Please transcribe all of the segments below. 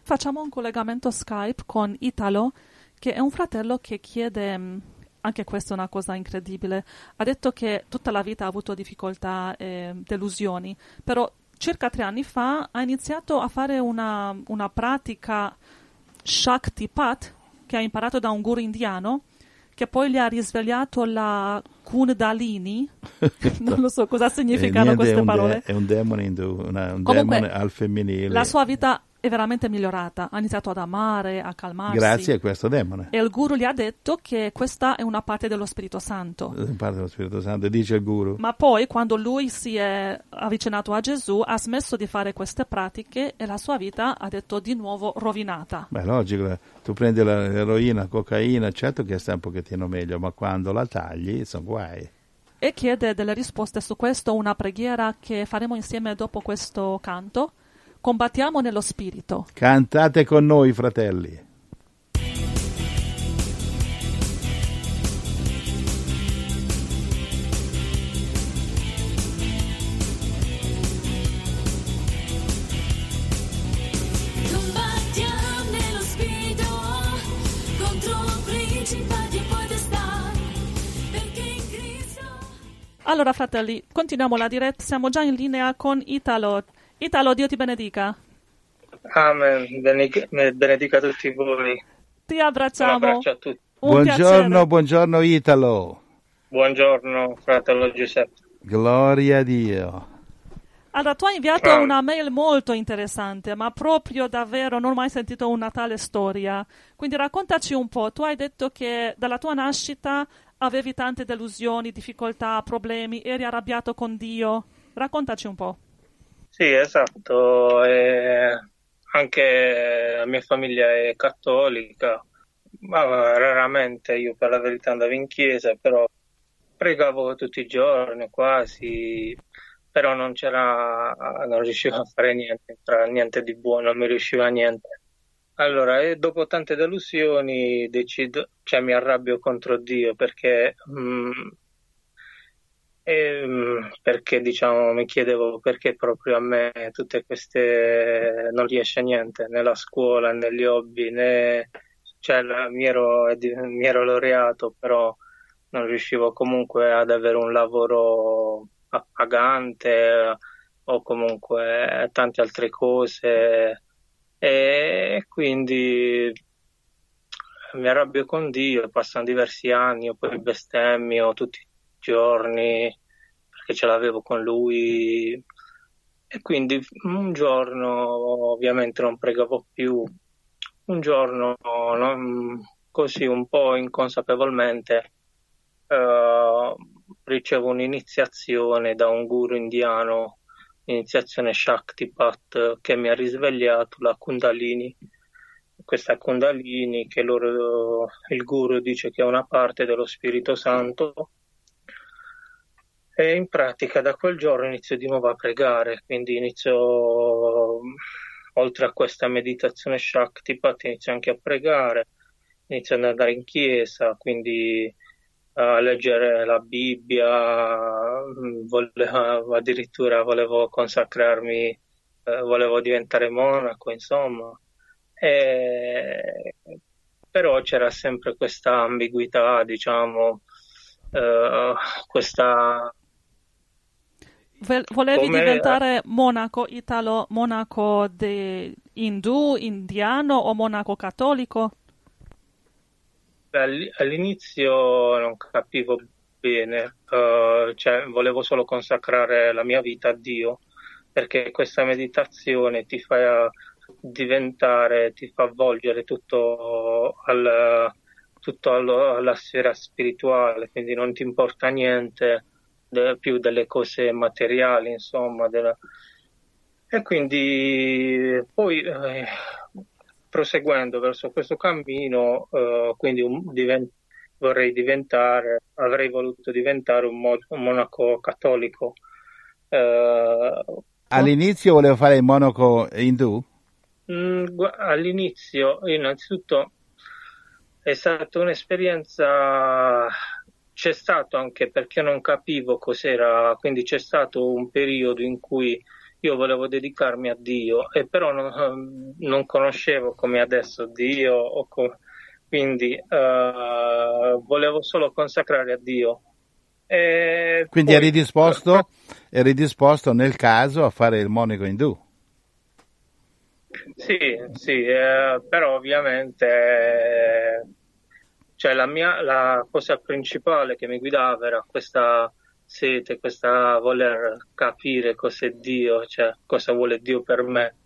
Facciamo un collegamento Skype con Italo, che è un fratello che chiede, anche questa è una cosa incredibile, ha detto che tutta la vita ha avuto difficoltà e delusioni, però circa 3 anni fa ha iniziato a fare una pratica Shaktipat che ha imparato da un guru indiano che poi gli ha risvegliato la Kundalini. Non lo so cosa significano queste parole. È un demone un Comunque, demone al femminile. La sua vita è veramente migliorata, ha iniziato ad amare, a calmarsi. Grazie a questo demone. E il guru gli ha detto che questa è una parte dello Spirito Santo. Parte dello Spirito Santo, dice il guru. Ma poi, quando lui si è avvicinato a Gesù, ha smesso di fare queste pratiche e la sua vita, ha detto, di nuovo rovinata. Beh, logico, tu prendi l'eroina, la cocaina, certo che sta un pochettino meglio, ma quando la tagli sono guai. E chiede delle risposte su questo, una preghiera che faremo insieme dopo questo canto. Combattiamo nello spirito. Cantate con noi, fratelli. Combattiamo nello spirito contro principati e potestà, perché in Cristo. Allora, fratelli, continuiamo la diretta. Siamo già in linea con Italo. Italo, Dio ti benedica. Amen, benedica tutti voi. Ti Un abbracciamo. abbraccio a tutti. Buongiorno Italo. Buongiorno, fratello Giuseppe. Gloria a Dio. Allora, tu hai inviato una mail molto interessante, ma proprio davvero non ho mai sentito una tale storia. Quindi raccontaci un po'. Tu hai detto che dalla tua nascita avevi tante delusioni, difficoltà, problemi, eri arrabbiato con Dio. Raccontaci un po'. Sì, esatto. Anche la mia famiglia è cattolica, ma raramente io per la verità andavo in chiesa, però pregavo tutti i giorni quasi, però non riuscivo a fare niente di buono, non mi riusciva niente. Allora, e dopo tante delusioni mi arrabbio contro Dio perché diciamo mi chiedevo perché proprio a me tutte queste non riesce niente, né la scuola, né gli hobby, mi ero laureato, però non riuscivo comunque ad avere un lavoro appagante o comunque tante altre cose, e quindi mi arrabbio con Dio, passano diversi anni, io poi bestemmio tutti i giorni perché ce l'avevo con lui, e quindi un giorno ovviamente non pregavo più, un giorno così un po' inconsapevolmente ricevo un'iniziazione da un guru indiano, iniziazione Shaktipat, che mi ha risvegliato la Kundalini. Questa Kundalini che il guru dice che è una parte dello Spirito Santo, e in pratica da quel giorno inizio di nuovo a pregare, quindi oltre a questa meditazione Shaktipat, inizio anche a pregare, inizio ad andare in chiesa, quindi a leggere la Bibbia, addirittura volevo consacrarmi, volevo diventare monaco, insomma. Però c'era sempre questa ambiguità, diciamo, questa... Volevi diventare monaco Italo, monaco indù, indiano o monaco cattolico? All'inizio non capivo bene, volevo solo consacrare la mia vita a Dio, perché questa meditazione ti fa avvolgere tutto alla sfera spirituale, quindi non ti importa niente più delle cose materiali, insomma. E quindi poi proseguendo verso questo cammino, quindi avrei voluto diventare un monaco cattolico. All'inizio volevo fare il monaco indù? All'inizio, innanzitutto, è stata un'esperienza, c'è stato anche perché non capivo cos'era, quindi c'è stato un periodo in cui io volevo dedicarmi a Dio, e però non conoscevo come adesso Dio, quindi volevo solo consacrare a Dio. E Quindi poi, eri disposto nel caso a fare il monaco indù. sì, però ovviamente cioè la cosa principale che mi guidava era questa sete, questa voler capire cos'è Dio, cioè cosa vuole Dio per me.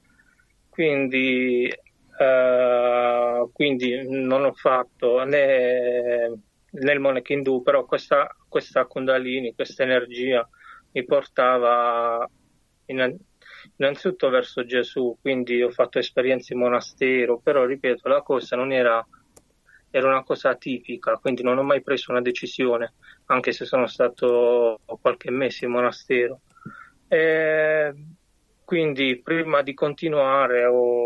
Quindi non ho fatto né il monaco indù, però questa Kundalini, questa energia mi portava innanzitutto verso Gesù, quindi ho fatto esperienze in monastero, però ripeto, la cosa non era una cosa atipica, quindi non ho mai preso una decisione, anche se sono stato qualche mese in monastero. E quindi prima di continuare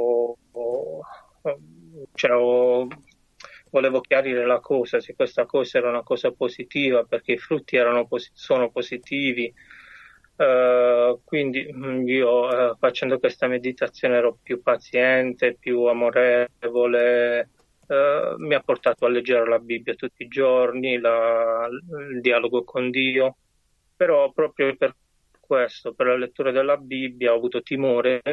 volevo chiarire la cosa, se questa cosa era una cosa positiva, perché i frutti sono positivi. Quindi io facendo questa meditazione ero più paziente, più amorevole, mi ha portato a leggere la Bibbia tutti i giorni, il dialogo con Dio, però proprio per questo, per la lettura della Bibbia, ho avuto timore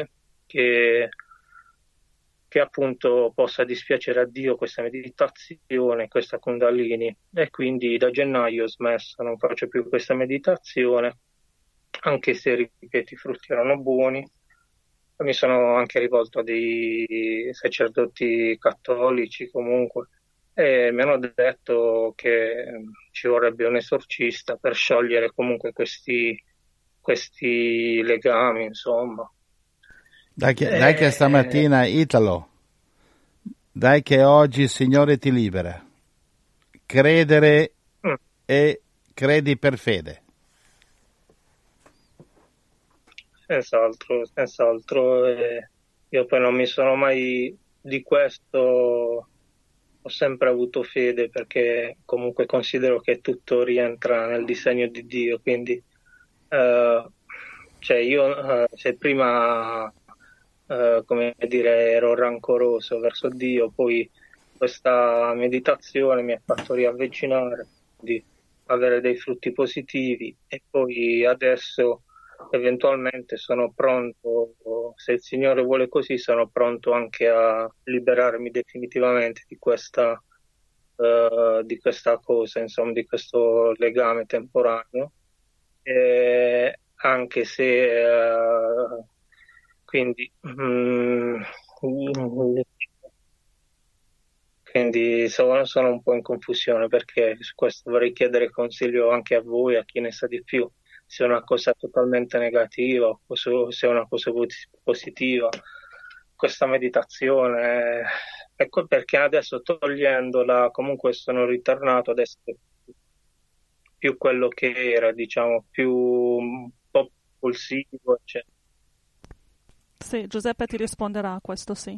che appunto possa dispiacere a Dio questa meditazione, questa Kundalini, e quindi da gennaio ho smesso, non faccio più questa meditazione, anche se, ripeto, i frutti erano buoni. Mi sono anche rivolto a dei sacerdoti cattolici comunque, e mi hanno detto che ci vorrebbe un esorcista per sciogliere comunque questi legami, insomma. Dai che stamattina, Italo, dai che oggi il Signore ti libera. Credere Mm. e credi per fede. Senz'altro. Io poi non mi sono mai di questo, ho sempre avuto fede, perché comunque considero che tutto rientra nel disegno di Dio, quindi cioè io se prima come dire ero rancoroso verso Dio, poi questa meditazione mi ha fatto riavvicinare, di avere dei frutti positivi, e poi adesso eventualmente sono pronto, se il Signore vuole così, sono pronto anche a liberarmi definitivamente di questa cosa, insomma, di questo legame temporaneo, anche se quindi quindi sono un po' in confusione, perché su questo vorrei chiedere consiglio anche a voi, a chi ne sa di più, se è una cosa totalmente negativa o se è una cosa positiva, questa meditazione. Ecco perché adesso, togliendola, comunque sono ritornato adesso più quello che era, diciamo, più un po' impulsivo, eccetera. Sì, Giuseppe ti risponderà a questo, sì.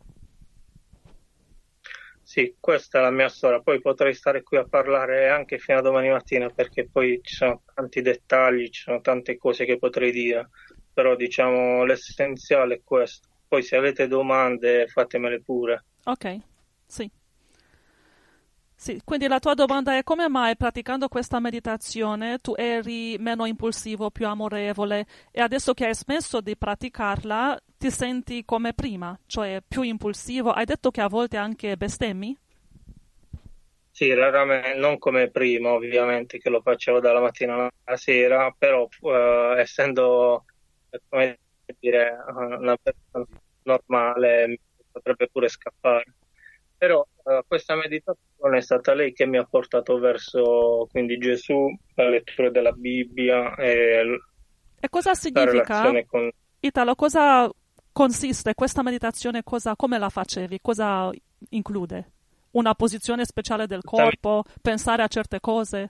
Sì, questa è la mia storia. Poi potrei stare qui a parlare anche fino a domani mattina, perché poi ci sono tanti dettagli, ci sono tante cose che potrei dire, però diciamo l'essenziale è questo. Poi se avete domande fatemele pure. Ok, sì. Sì, quindi la tua domanda è: come mai praticando questa meditazione tu eri meno impulsivo, più amorevole, e adesso che hai smesso di praticarla ti senti come prima, cioè più impulsivo? Hai detto che a volte anche bestemmi? Sì, raramente, non come prima, ovviamente, che lo facevo dalla mattina alla sera, però essendo, come dire, una persona normale, mi potrebbe pure scappare. Però questa meditazione è stata lei che mi ha portato verso quindi Gesù, la lettura della Bibbia e E cosa la significa? relazione con... Italo, cosa consiste questa meditazione? Come la facevi? Cosa include? Una posizione speciale del corpo? Pensare a certe cose?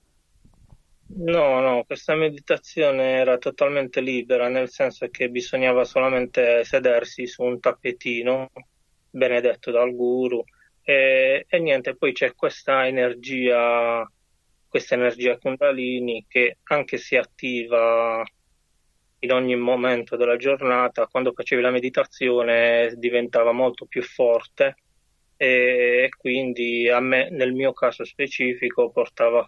No, questa meditazione era totalmente libera, nel senso che bisognava solamente sedersi su un tappetino benedetto dal guru, e niente, poi c'è questa energia Kundalini che anche si attiva in ogni momento della giornata, quando facevi la meditazione diventava molto più forte e quindi a me, nel mio caso specifico, portava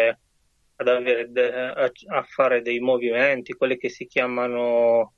a fare dei movimenti, quelli che si chiamano,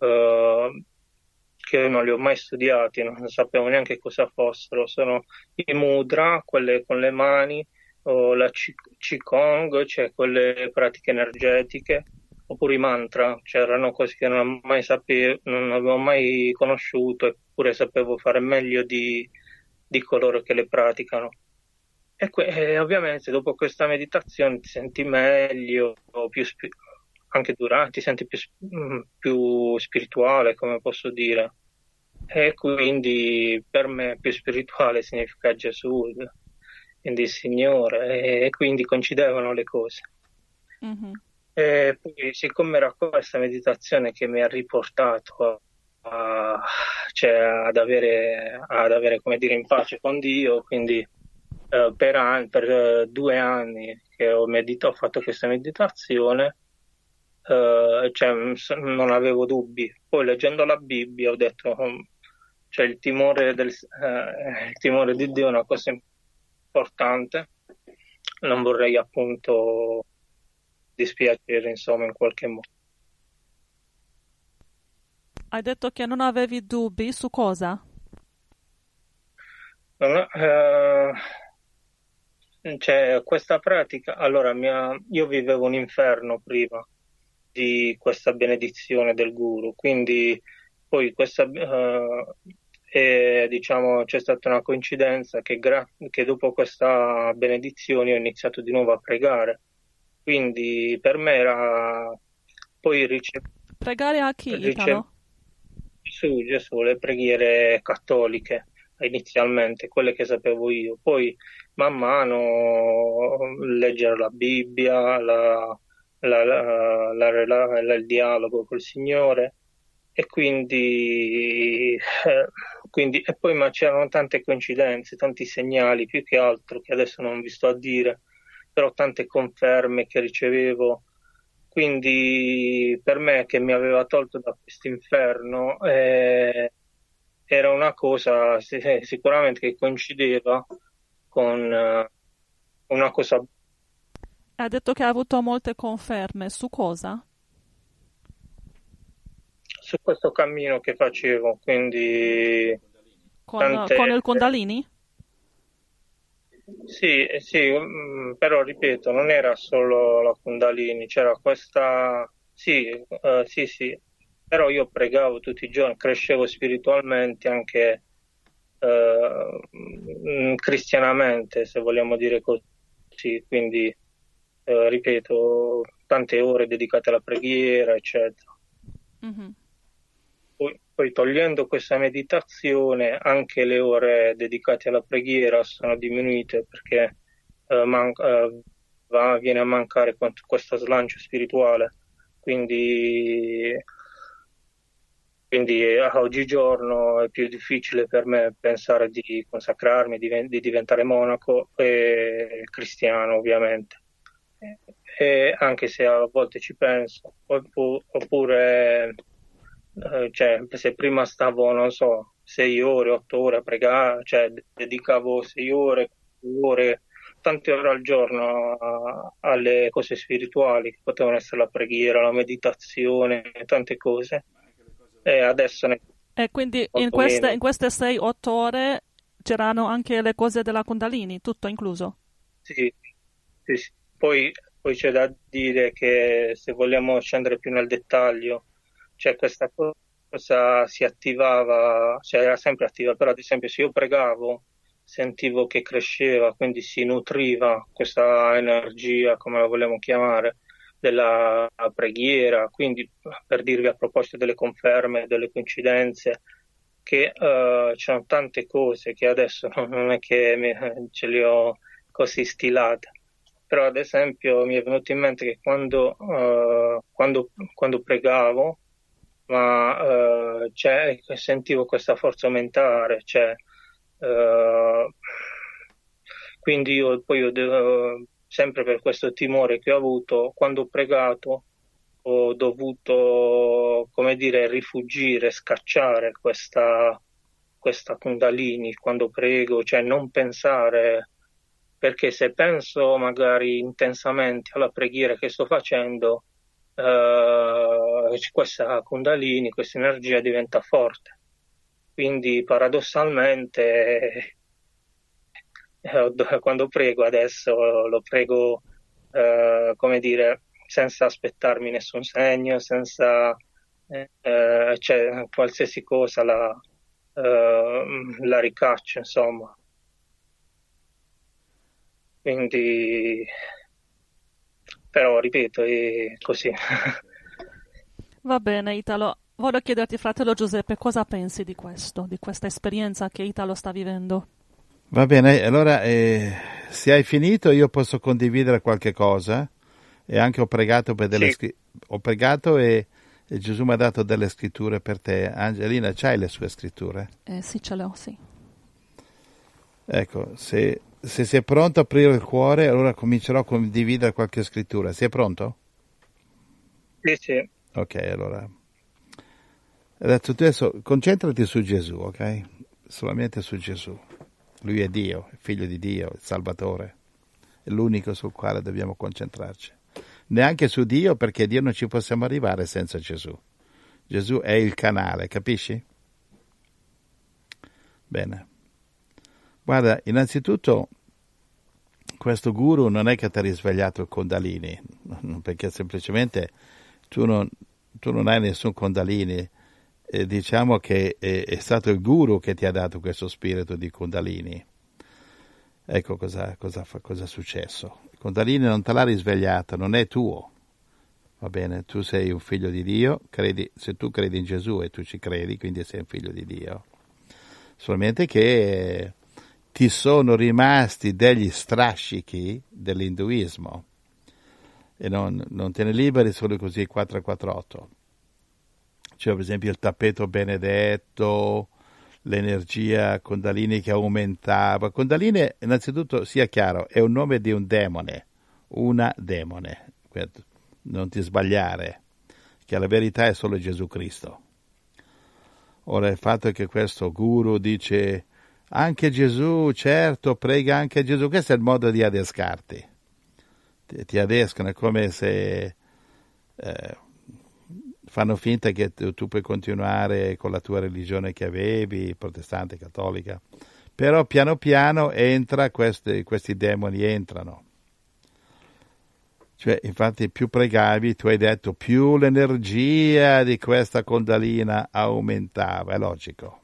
che io non li ho mai studiati, non sapevo neanche cosa fossero, sono i mudra, quelle con le mani, o la Qigong, cioè quelle pratiche energetiche, oppure i mantra, cioè erano cose che non avevo mai conosciuto, eppure sapevo fare meglio di coloro che le praticano. E ovviamente dopo questa meditazione ti senti meglio, anche durante, ti senti più spirituale, come posso dire. E quindi per me più spirituale significa Gesù, quindi il Signore, e quindi coincidevano le cose. Mhm. E poi, siccome era questa meditazione che mi ha riportato cioè ad avere, come dire, in pace con Dio, quindi per 2 anni che ho fatto questa meditazione, cioè, non avevo dubbi. Poi leggendo la Bibbia ho detto, cioè, il timore di Dio è una cosa importante, non vorrei appunto dispiacere, insomma, in qualche modo. Hai detto che non avevi dubbi su cosa? Non- cioè, questa pratica, allora, io vivevo un inferno prima di questa benedizione del guru, quindi poi diciamo, c'è stata una coincidenza che dopo questa benedizione ho iniziato di nuovo a pregare, quindi per me era poi Pregare a chi, ricevere Italo? Gesù, le preghiere cattoliche inizialmente, quelle che sapevo io, poi man mano leggere la Bibbia, il dialogo col Signore e e poi ma c'erano tante coincidenze, tanti segnali, più che altro che adesso non vi sto a dire, però tante conferme che ricevevo. Quindi per me che mi aveva tolto da questo inferno era una cosa sicuramente che coincideva con una cosa Hai detto che hai avuto molte conferme. Su cosa? su questo cammino che facevo, quindi Con tante. il Kundalini? Sì, sì, però ripeto, non era solo la Kundalini, c'era questa. Sì, sì, sì, però io pregavo tutti i giorni, crescevo spiritualmente anche cristianamente, se vogliamo dire così, quindi ripeto, tante ore dedicate alla preghiera, eccetera. Mhm. Poi togliendo questa meditazione, anche le ore dedicate alla preghiera sono diminuite perché viene a mancare questo slancio spirituale. Quindi, quindi oggigiorno è più difficile per me pensare di consacrarmi, di diventare monaco e cristiano, ovviamente. E anche se a volte ci penso, oppure cioè, se prima stavo, non so, 6 ore, 8 ore a pregare, cioè dedicavo 6 ore, ore, tante ore al giorno alle cose spirituali, che potevano essere la preghiera, la meditazione, tante cose, e adesso ne E quindi molto meno. in queste 6-8 ore c'erano anche le cose della Kundalini, tutto incluso. Sì, sì, sì. Poi c'è da dire che se vogliamo scendere più nel dettaglio, cioè questa cosa si attivava, cioè era sempre attiva, però ad esempio se io pregavo sentivo che cresceva, quindi si nutriva questa energia, come la vogliamo chiamare, della preghiera, quindi per dirvi a proposito delle conferme, delle coincidenze, che c'erano tante cose che adesso non è che ce le ho così stilate. Però ad esempio mi è venuto in mente che quando pregavo, sentivo questa forza aumentare, cioè, eh, quindi sempre per questo timore che ho avuto, quando ho pregato, dovuto, come dire, rifugire, scacciare questa Kundalini quando prego, cioè non pensare, perché se penso magari intensamente alla preghiera che sto facendo, questa Kundalini, questa energia diventa forte. Quindi paradossalmente quando prego adesso lo prego, come dire, senza aspettarmi nessun segno, senza cioè, qualsiasi cosa la ricaccio, insomma. Quindi, però, ripeto, è così. Va bene, Italo. Voglio chiederti, fratello Giuseppe, cosa pensi di questo, di questa esperienza che Italo sta vivendo? Va bene, allora se hai finito io posso condividere qualche cosa e anche ho pregato per delle Sì. ho pregato e Gesù mi ha dato delle scritture per te. Angelina, c'hai le sue scritture? Sì, ce l'ho, sì. Ecco, se sei pronto a aprire il cuore, allora comincerò a condividere qualche scrittura. Sei pronto? Sì, sì. Ok, allora. Adesso concentrati su Gesù, ok? Solamente su Gesù. Lui è Dio, è figlio di Dio, il Salvatore. È l'unico sul quale dobbiamo concentrarci. Neanche su Dio, perché Dio non ci possiamo arrivare senza Gesù. Gesù è il canale, capisci? Bene. Guarda, innanzitutto questo guru non è che ti ha risvegliato il Kundalini, perché semplicemente tu non hai nessun Kundalini. Diciamo che è stato il guru che ti ha dato questo spirito di Kundalini. Ecco cosa è successo. Il Kundalini non te l'ha risvegliato, non è tuo. Va bene, tu sei un figlio di Dio, se tu credi in Gesù e tu ci credi, quindi sei un figlio di Dio. Solamente che ti sono rimasti degli strascichi dell'induismo e non te ne liberi solo così 448. Cioè, per esempio, il tappeto benedetto, l'energia Kundalini che aumentava. Kundalini, innanzitutto, sia chiaro, è un nome di un demone, una demone. Non ti sbagliare, che la verità è solo Gesù Cristo. Ora, il fatto che questo guru dice anche Gesù, certo, prega anche Gesù, questo è il modo di adescarti. Ti adescano, è come se fanno finta che tu puoi continuare con la tua religione che avevi, protestante, cattolica, però piano piano questi demoni entrano. Cioè, infatti, più pregavi, tu hai detto, più l'energia di questa Kundalina aumentava, è logico.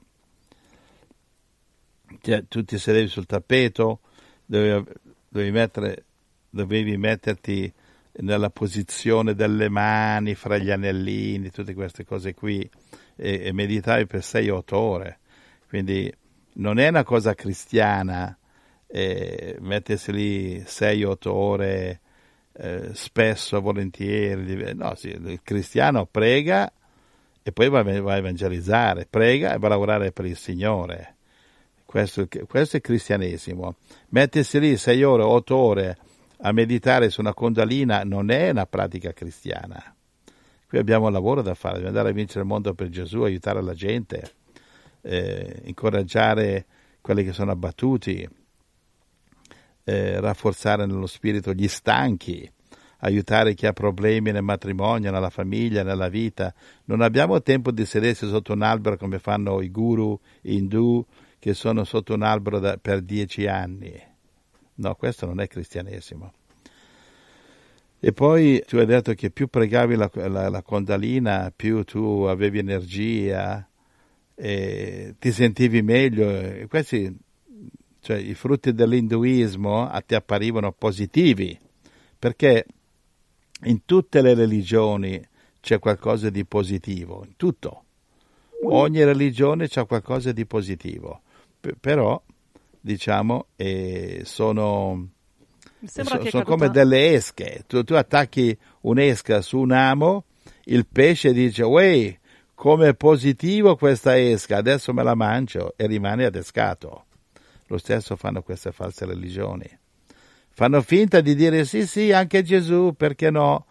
Cioè, tu ti sedevi sul tappeto, dovevi metterti nella posizione delle mani fra gli anellini, tutte queste cose qui, e meditavi per 6-8 ore. Quindi non è una cosa cristiana mettersi lì 6-8 ore spesso, volentieri. No, sì, il cristiano prega e poi va a evangelizzare, prega e va a lavorare per il Signore. Questo è cristianesimo. Mettersi lì 6 ore, 8 ore a meditare su una Kundalina non è una pratica cristiana. Qui abbiamo un lavoro da fare, dobbiamo andare a vincere il mondo per Gesù, aiutare la gente, incoraggiare quelli che sono abbattuti, rafforzare nello spirito gli stanchi, aiutare chi ha problemi nel matrimonio, nella famiglia, nella vita. Non abbiamo tempo di sedersi sotto un albero come fanno i guru indù che sono sotto un albero per 10 anni. No, questo non è cristianesimo. E poi tu hai detto che più pregavi la Kundalina, più tu avevi energia, e ti sentivi meglio. E questi, cioè, i frutti dell'induismo ti apparivano positivi, perché in tutte le religioni c'è qualcosa di positivo, in tutto. Ogni religione c'ha qualcosa di positivo, però diciamo sono come delle esche. Tu attacchi un'esca su un amo, il pesce dice uè, come positivo questa esca, adesso me la mangio, e rimane adescato. Lo stesso fanno queste false religioni. Fanno finta di dire sì, anche Gesù, perché no?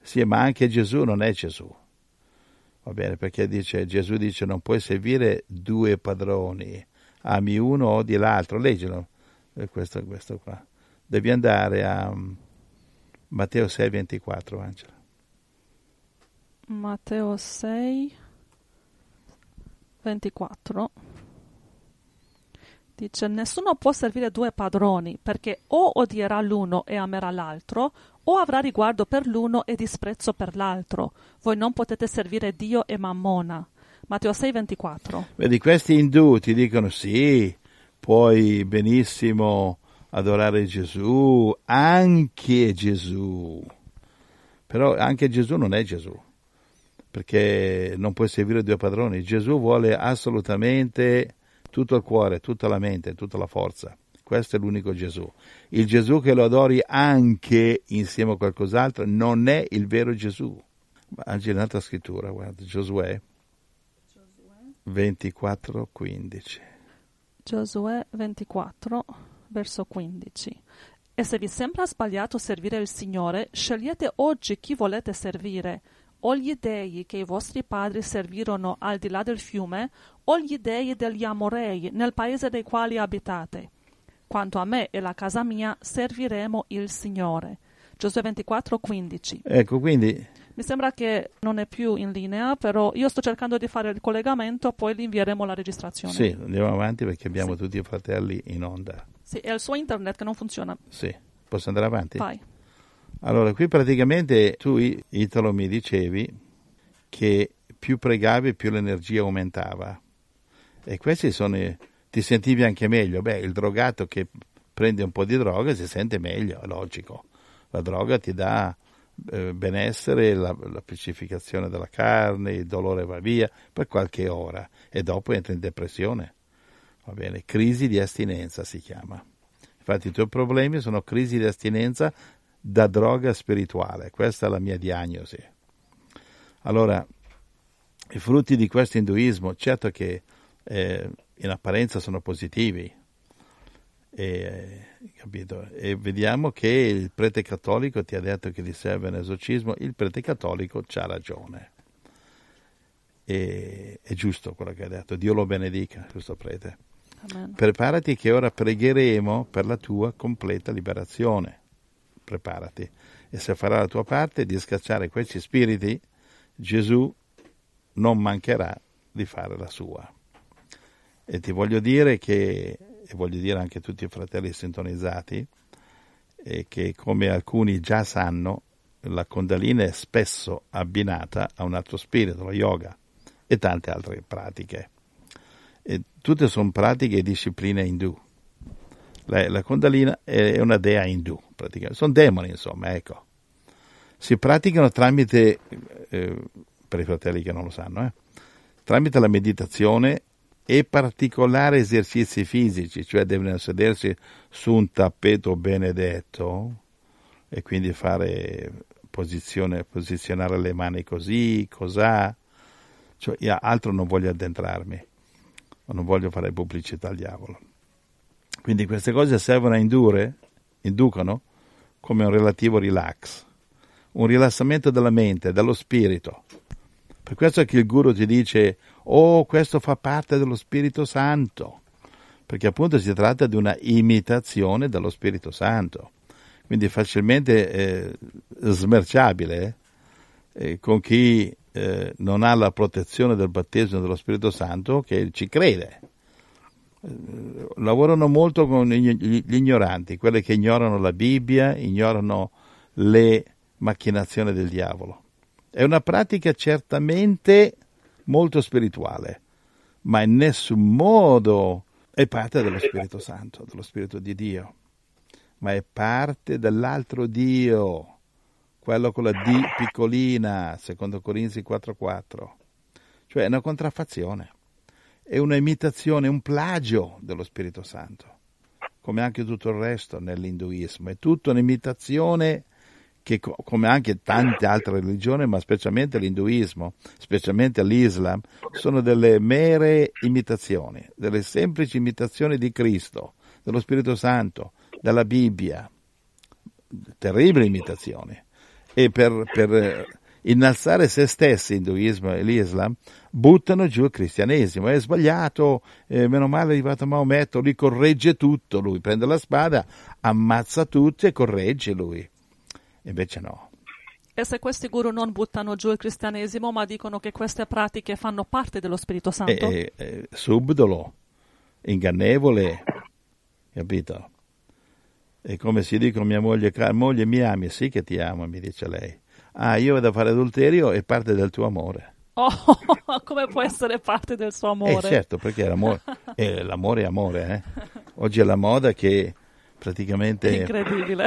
Sì, ma anche Gesù non è Gesù. Va bene, perché Gesù dice non puoi servire due padroni, ami uno o odi l'altro. Leggilo, questo qua. Devi andare a Matteo 6,24, Angela. Matteo 6,24 dice: nessuno può servire due padroni, perché o odierà l'uno e amerà l'altro, o avrà riguardo per l'uno e disprezzo per l'altro. Voi non potete servire Dio e Mammona. Matteo 6,24. Vedi, questi indù ti dicono sì, puoi benissimo adorare Gesù, anche Gesù. Però anche Gesù non è Gesù, perché non puoi servire due padroni. Gesù vuole assolutamente tutto il cuore, tutta la mente, tutta la forza. Questo è l'unico Gesù. Il Gesù che lo adori anche insieme a qualcos'altro non è il vero Gesù. Anche un'altra scrittura, guarda, Giosuè 24:15. Giosuè 24, verso 15. E se vi sembra sbagliato servire il Signore, scegliete oggi chi volete servire, o gli dei che i vostri padri servirono al di là del fiume, o gli dei degli Amorei nel paese dei quali abitate. Quanto a me e la casa mia, serviremo il Signore. Giosuè 24, 15. Ecco, quindi Mi sembra che non è più in linea, però io sto cercando di fare il collegamento, poi gli invieremo la registrazione. sì, andiamo avanti perché abbiamo Sì. tutti i fratelli in onda. Sì, è il suo internet che non funziona. Sì, posso andare avanti? Vai. Allora, qui praticamente tu, Italo, mi dicevi che più pregavi più l'energia aumentava. E questi ti sentivi anche meglio. Beh, il drogato che prende un po' di droga si sente meglio, è logico. La droga ti dà benessere, la pacificazione della carne, il dolore va via per qualche ora e dopo entra in depressione. Va bene, crisi di astinenza si chiama. Infatti i tuoi problemi sono crisi di astinenza da droga spirituale. Questa è la mia diagnosi. Allora, i frutti di questo induismo, certo che in apparenza sono positivi, capito? E vediamo che il prete cattolico ti ha detto che gli serve un esorcismo. Il prete cattolico c'ha ragione. È giusto quello che ha detto. Dio lo benedica, questo prete. Amen. Preparati che ora pregheremo per la tua completa liberazione. Preparati. E se farà la tua parte di scacciare questi spiriti, Gesù non mancherà di fare la sua. E ti voglio dire che, e voglio dire anche a tutti i fratelli sintonizzati, che come alcuni già sanno, la Kundalini è spesso abbinata a un altro spirito, lo yoga, e tante altre pratiche. E tutte sono pratiche e discipline indù. La Kundalini è una dea indù, praticamente. Sono demoni, insomma, ecco. Si praticano tramite, per i fratelli che non lo sanno, tramite la meditazione e particolari esercizi fisici, cioè devono sedersi su un tappeto benedetto e quindi fare posizionare le mani così, cos'ha. Cioè, io altro non voglio addentrarmi, non voglio fare pubblicità al diavolo. Quindi queste cose servono a inducono come un relativo relax, un rilassamento della mente, dello spirito. Per questo è che il guru ti dice, oh, questo fa parte dello Spirito Santo, perché appunto si tratta di una imitazione dello Spirito Santo, quindi facilmente smerciabile con chi non ha la protezione del battesimo dello Spirito Santo, che ci crede. Lavorano molto con gli ignoranti, quelli che ignorano la Bibbia, ignorano le macchinazioni del diavolo. È una pratica certamente molto spirituale, ma in nessun modo è parte dello Spirito Santo, dello Spirito di Dio, ma è parte dell'altro Dio, quello con la D piccolina, secondo Corinzi 4:4. Cioè è una contraffazione, è una imitazione, un plagio dello Spirito Santo, come anche tutto il resto nell'induismo. È tutta un'imitazione che, come anche tante altre religioni, ma specialmente l'induismo, specialmente l'Islam, sono delle mere imitazioni, delle semplici imitazioni di Cristo, dello Spirito Santo, della Bibbia, terribili imitazioni. e per innalzare se stessi, l'induismo e l'Islam, buttano giù il cristianesimo. È sbagliato, meno male è arrivato Maometto, lui corregge tutto, lui prende la spada, ammazza tutti e corregge lui. Invece no. E se questi guru non buttano giù il cristianesimo, ma dicono che queste pratiche fanno parte dello Spirito Santo? È subdolo, ingannevole, capito? E come si dice mia moglie, moglie mi ami? Sì che ti amo, mi dice lei. Ah, io vado a fare adulterio, è parte del tuo amore. Oh, come può essere parte del suo amore? Certo, perché l'amore è amore, eh? Oggi è la moda che praticamente Incredibile.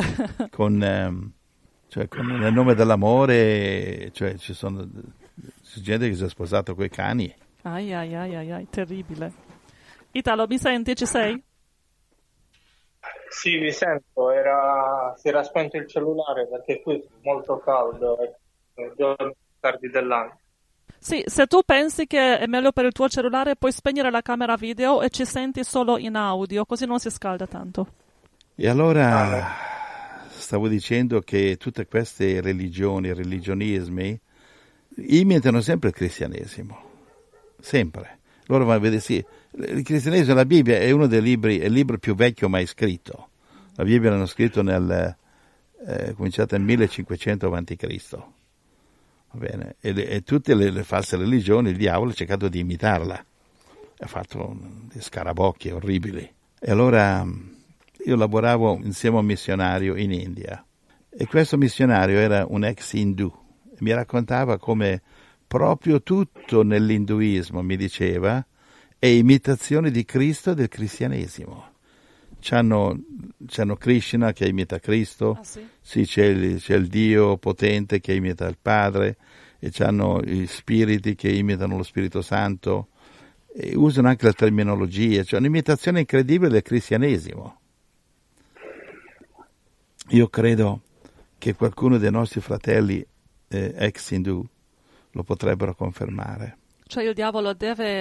nel nome dell'amore, cioè c'è gente che si è sposato coi cani. Ai, terribile. Italo, mi senti? Ci sei? Sì, vi sento, si era spento il cellulare perché qui è molto caldo, giorni tardi dell'anno. Sì, se tu pensi che è meglio per il tuo cellulare, puoi spegnere la camera video e ci senti solo in audio, così non si scalda tanto. E allora stavo dicendo che tutte queste religioni, religionismi, imitano sempre il cristianesimo, sempre. Loro vanno a vedere, sì, il cristianesimo, la Bibbia è uno dei libri, è il libro più vecchio mai scritto. La Bibbia l'hanno scritto cominciata nel 1500 a.C. Va bene? E tutte le false religioni, il diavolo ha cercato di imitarla. Ha fatto dei scarabocchi orribili. E allora io lavoravo insieme a un missionario in India. E questo missionario era un ex indù. Mi raccontava come proprio tutto nell'induismo, mi diceva, è imitazione di Cristo e del cristianesimo. C'hanno Krishna che imita Cristo, Ah, sì? sì, c'è il Dio potente che imita il Padre, e c'hanno gli spiriti che imitano lo Spirito Santo, e usano anche la terminologia, cioè un'imitazione incredibile del cristianesimo. Io credo che qualcuno dei nostri fratelli ex indù lo potrebbero confermare. Cioè il diavolo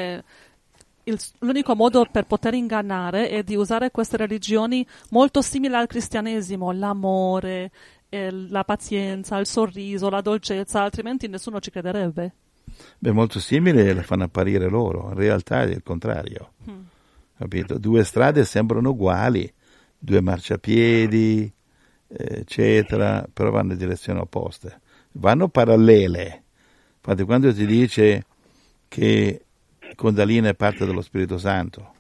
l'unico modo per poter ingannare è di usare queste religioni molto simili al cristianesimo, l'amore, la pazienza, il sorriso, la dolcezza, altrimenti nessuno ci crederebbe. Beh, molto simile le fanno apparire loro, in realtà è il contrario. Capito? Due strade sembrano uguali, due marciapiedi, eccetera, però vanno in direzioni opposte. Vanno parallele. Infatti quando ti dice che Kundalini è parte dello Spirito Santo,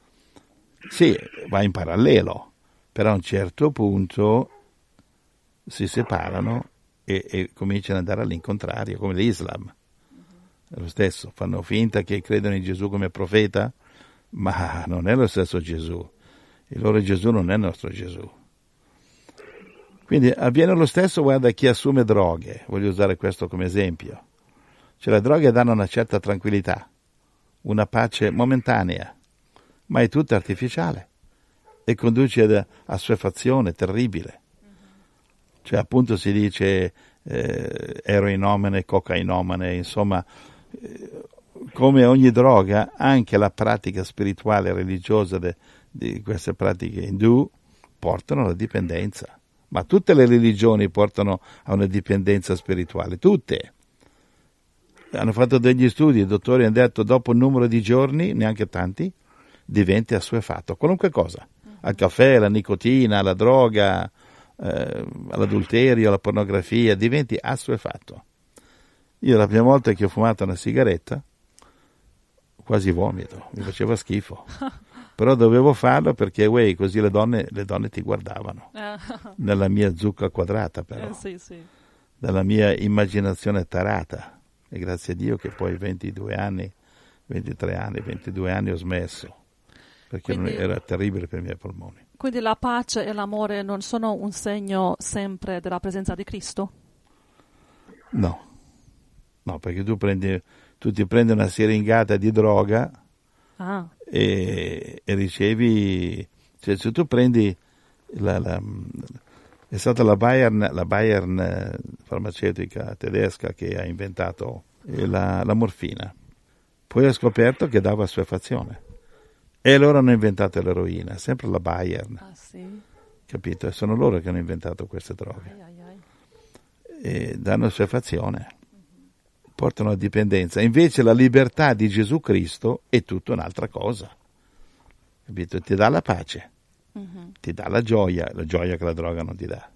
sì, va in parallelo, però a un certo punto si separano e cominciano ad andare all'incontrario, come l'Islam. È lo stesso, fanno finta che credono in Gesù come profeta, ma non è lo stesso Gesù. Il loro Gesù non è il nostro Gesù. Quindi avviene lo stesso, guarda, chi assume droghe, voglio usare questo come esempio. Cioè le droghe danno una certa tranquillità, una pace momentanea, ma è tutto artificiale e conduce ad assuefazione terribile. Cioè appunto si dice eroinomane, cocainomane, insomma, come ogni droga, anche la pratica spirituale e religiosa di queste pratiche indù portano alla dipendenza. Ma tutte le religioni portano a una dipendenza spirituale, tutte. Hanno fatto degli studi, i dottori hanno detto dopo un numero di giorni, neanche tanti, diventi assuefatto. Qualunque cosa, al caffè, alla nicotina, alla droga, all'adulterio, alla pornografia, diventi assuefatto. Io la prima volta che ho fumato una sigaretta, quasi vomito, mi faceva schifo. Però dovevo farlo perché, così le donne ti guardavano. Nella mia zucca quadrata, però. Sì. Dalla mia immaginazione tarata. E grazie a Dio che poi 22 anni ho smesso, perché era terribile per i miei polmoni. Quindi la pace e l'amore non sono un segno sempre della presenza di Cristo? No, perché tu ti prendi una siringata di droga e ricevi, cioè se tu prendi è stata la Bayern farmaceutica tedesca che ha inventato la morfina. Poi ha scoperto che dava assuefazione. E loro hanno inventato l'eroina, sempre la Bayern. Ah, sì? Capito? E sono loro che hanno inventato queste droghe. danno assuefazione, portano a dipendenza. Invece la libertà di Gesù Cristo è tutta un'altra cosa, capito? Ti dà la pace, ti dà la gioia che la droga non ti dà.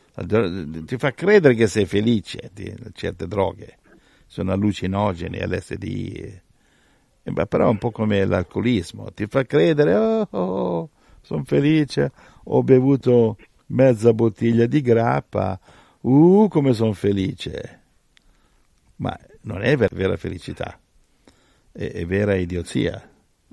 Ti fa credere che sei felice, certe droghe sono allucinogeni, LSD, però è un po' come l'alcolismo, ti fa credere, sono felice, ho bevuto mezza bottiglia di grappa, come sono felice. Ma non è vera felicità, è vera idiozia.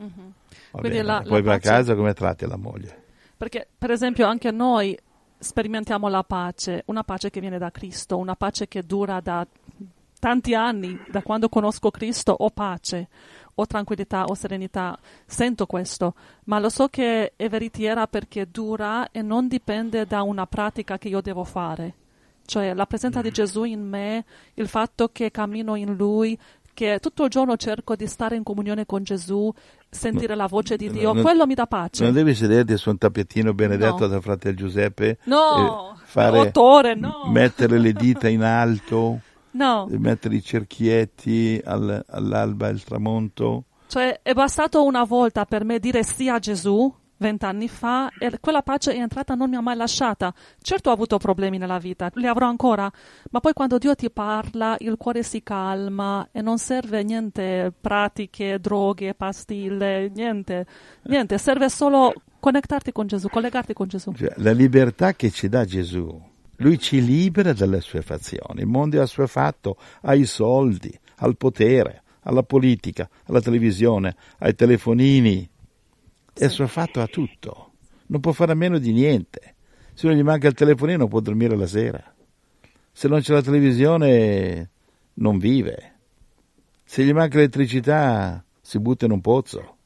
Va Quindi bene, poi vai a casa come tratti la moglie. Perché, per esempio, anche noi sperimentiamo la pace, una pace che viene da Cristo, una pace che dura da tanti anni. Da quando conosco Cristo ho pace, ho tranquillità, ho serenità, sento questo, ma lo so che è veritiera perché dura e non dipende da una pratica che io devo fare. Cioè la presenza di Gesù in me, il fatto che cammino in Lui, che tutto il giorno cerco di stare in comunione con Gesù, sentire la voce di Dio, quello mi dà pace. Non devi sederti su un tappetino benedetto No. da fratello Giuseppe, No, fare, 8 ore, no. mettere le dita in alto, No, mettere i cerchietti all'alba e al tramonto. cioè è bastato una volta per me dire sì a Gesù 20 anni fa e quella pace è entrata, non mi ha mai lasciata. Certo ho avuto problemi nella vita, li avrò ancora, ma poi quando Dio ti parla il cuore si calma e non serve niente pratiche, droghe, pastiglie, niente, serve solo collegarti con Gesù. Cioè, la libertà che ci dà Gesù, Lui ci libera dalle assuefazioni. Il mondo è assuefatto ai soldi, al potere, alla politica, alla televisione, ai telefonini. È assuefatto a tutto, non può fare a meno di niente. Se non gli manca il telefonino non può dormire la sera. Se non c'è la televisione non vive. Se gli manca l'elettricità si butta in un pozzo.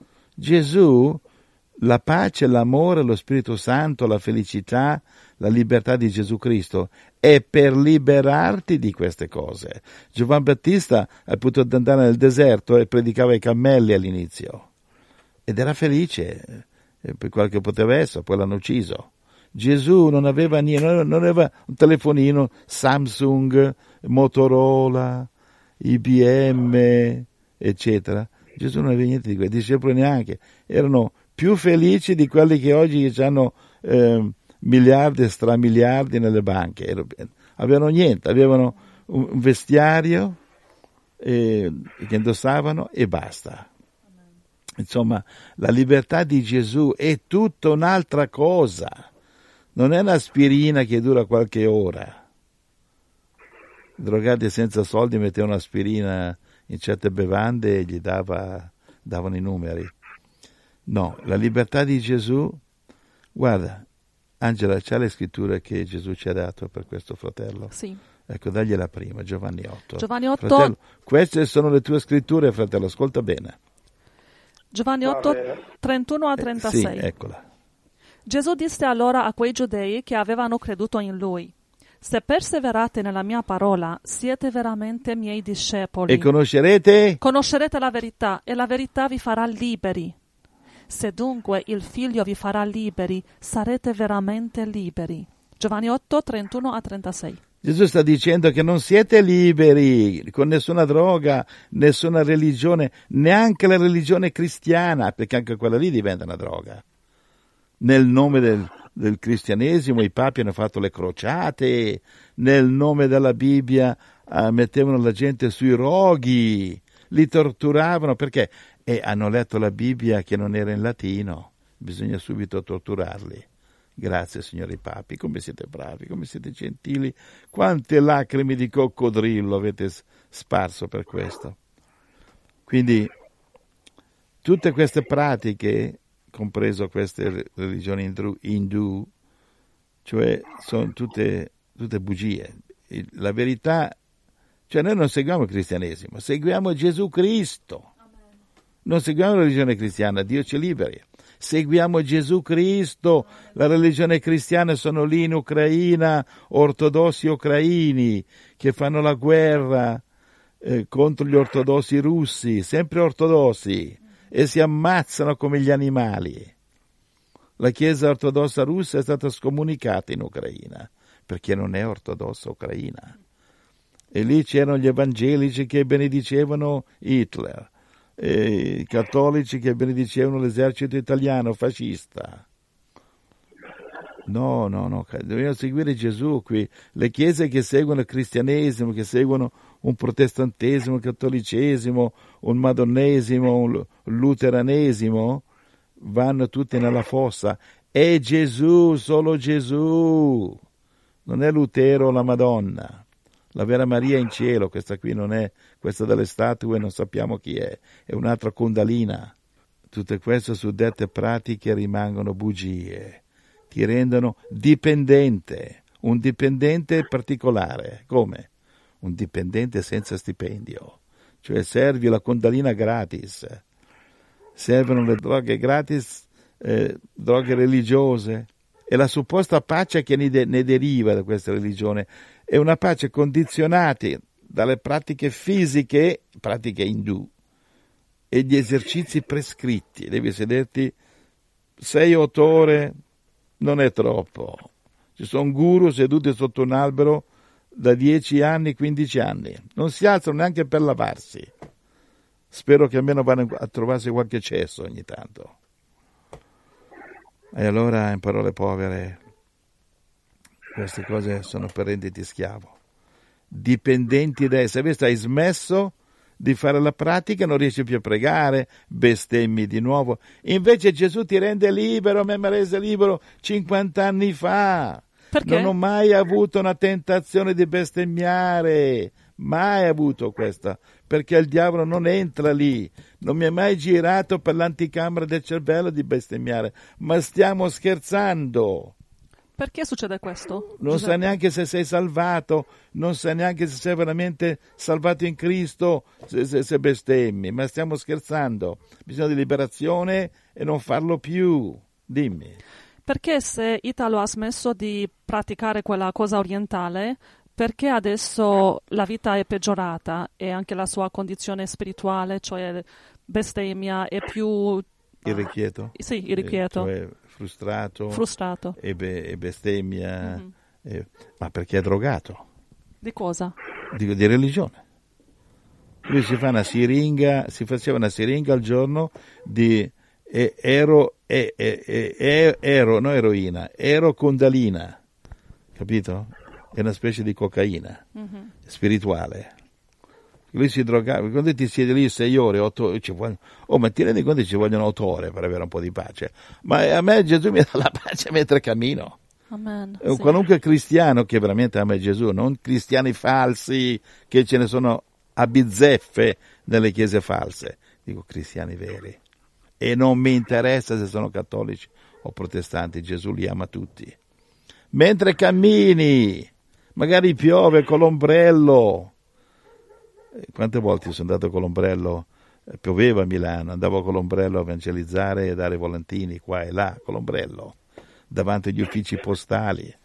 Gesù, la pace, l'amore, lo Spirito Santo, la felicità, la libertà di Gesù Cristo è per liberarti di queste cose. Giovanni Battista ha potuto andare nel deserto e predicava ai cammelli all'inizio. Ed era felice per quel che poteva essere, poi l'hanno ucciso. Gesù non aveva niente, non aveva un telefonino Samsung, Motorola, IBM, eccetera. Gesù non aveva niente di quello, i discepoli neanche. Erano più felici di quelli che oggi hanno miliardi e stramiliardi nelle banche. Avevano niente, avevano un vestiario che indossavano e basta. Insomma, la libertà di Gesù è tutta un'altra cosa, non è un'aspirina che dura qualche ora. I drogati senza soldi mettevano aspirina in certe bevande e gli davano i numeri. No, la libertà di Gesù, guarda, Angela, c'ha le scritture che Gesù ci ha dato per questo fratello? Sì. Ecco, dagliela prima, Giovanni 8. Giovanni 8. Fratello, queste sono le tue scritture, fratello, ascolta bene. Giovanni 8, 31 a 36. Sì, eccola. Gesù disse allora a quei giudei che avevano creduto in Lui: se perseverate nella mia parola, siete veramente miei discepoli. E Conoscerete la verità, e la verità vi farà liberi. Se dunque il Figlio vi farà liberi, sarete veramente liberi. Giovanni 8, 31 a 36. Gesù sta dicendo che non siete liberi con nessuna droga, nessuna religione, neanche la religione cristiana, perché anche quella lì diventa una droga. Nel nome del cristianesimo i papi hanno fatto le crociate, nel nome della Bibbia mettevano la gente sui roghi, li torturavano perché hanno letto la Bibbia che non era in latino, bisogna subito torturarli. Grazie signori papi, come siete bravi, come siete gentili, quante lacrime di coccodrillo avete sparso per questo. Quindi tutte queste pratiche, compreso queste religioni indù, cioè sono tutte bugie. La verità, cioè noi non seguiamo il cristianesimo, seguiamo Gesù Cristo. Non seguiamo la religione cristiana, Dio ci liberi. Seguiamo Gesù Cristo, la religione cristiana sono lì in Ucraina, ortodossi ucraini che fanno la guerra contro gli ortodossi russi, sempre ortodossi, e si ammazzano come gli animali. La Chiesa ortodossa russa è stata scomunicata in Ucraina perché non è ortodossa ucraina. E lì c'erano gli evangelici che benedicevano Hitler, e i cattolici che benedicevano l'esercito italiano fascista. No, dobbiamo seguire Gesù qui. Le chiese che seguono il cristianesimo, che seguono un protestantesimo, un cattolicesimo, un madonnesimo, un luteranesimo, vanno tutte nella fossa. È Gesù, solo Gesù. Non è Lutero o la Madonna. La vera Maria è in cielo, questa qui non è, questa delle statue non sappiamo chi è un'altra Kundalina. Tutte queste suddette pratiche rimangono bugie. Ti rendono dipendente, un dipendente particolare. Come? Un dipendente senza stipendio. Cioè servi la Kundalina gratis. Servono le droghe gratis, droghe religiose. E la supposta pace che ne deriva da questa religione è una pace condizionata dalle pratiche fisiche, pratiche indù, e gli esercizi prescritti. Devi sederti 6-8 ore, non è troppo. Ci sono guru seduti sotto un albero da 10 anni, 15 anni. Non si alzano neanche per lavarsi. Spero che almeno vadano a trovarsi qualche cesso ogni tanto. E allora, in parole povere, queste cose sono per renderti schiavo. Dipendenti da esse. Hai smesso di fare la pratica, non riesci più a pregare, bestemmi di nuovo. Invece Gesù ti rende libero, me rese libero 50 anni fa. Perché? Non ho mai avuto una tentazione di bestemmiare, mai avuto questa, perché il diavolo non entra lì. Non mi è mai girato per l'anticamera del cervello di bestemmiare, ma stiamo scherzando. Perché succede questo? Non sai neanche se sei salvato, non sai neanche se sei veramente salvato in Cristo se bestemmi, ma stiamo scherzando. Bisogna di liberazione e non farlo più. Dimmi. Perché se Italo ha smesso di praticare quella cosa orientale, perché adesso la vita è peggiorata e anche la sua condizione spirituale, cioè bestemmia, è più... Irrequieto? Sì, irrequieto. Cioè frustrato. E bestemmia. Mm-hmm. Ma perché è drogato? Di cosa? Di religione. Lui si faceva una siringa al giorno di non eroina, Kundalina, capito? È una specie di cocaina spirituale. Lui si drogava, quando ti siedi lì 6 ore, 8 ore, ma ti rendi conto che ci vogliono 8 ore per avere un po' di pace? Ma a me Gesù mi dà la pace mentre cammino. Amen. Sì. Qualunque cristiano che veramente ama Gesù, non cristiani falsi, che ce ne sono a bizzeffe nelle chiese false, dico cristiani veri. E non mi interessa se sono cattolici o protestanti, Gesù li ama tutti. Mentre cammini, magari piove con l'ombrello. Quante volte sono andato con l'ombrello? Pioveva a Milano, andavo con l'ombrello a evangelizzare e dare volantini qua e là con l'ombrello davanti agli uffici postali.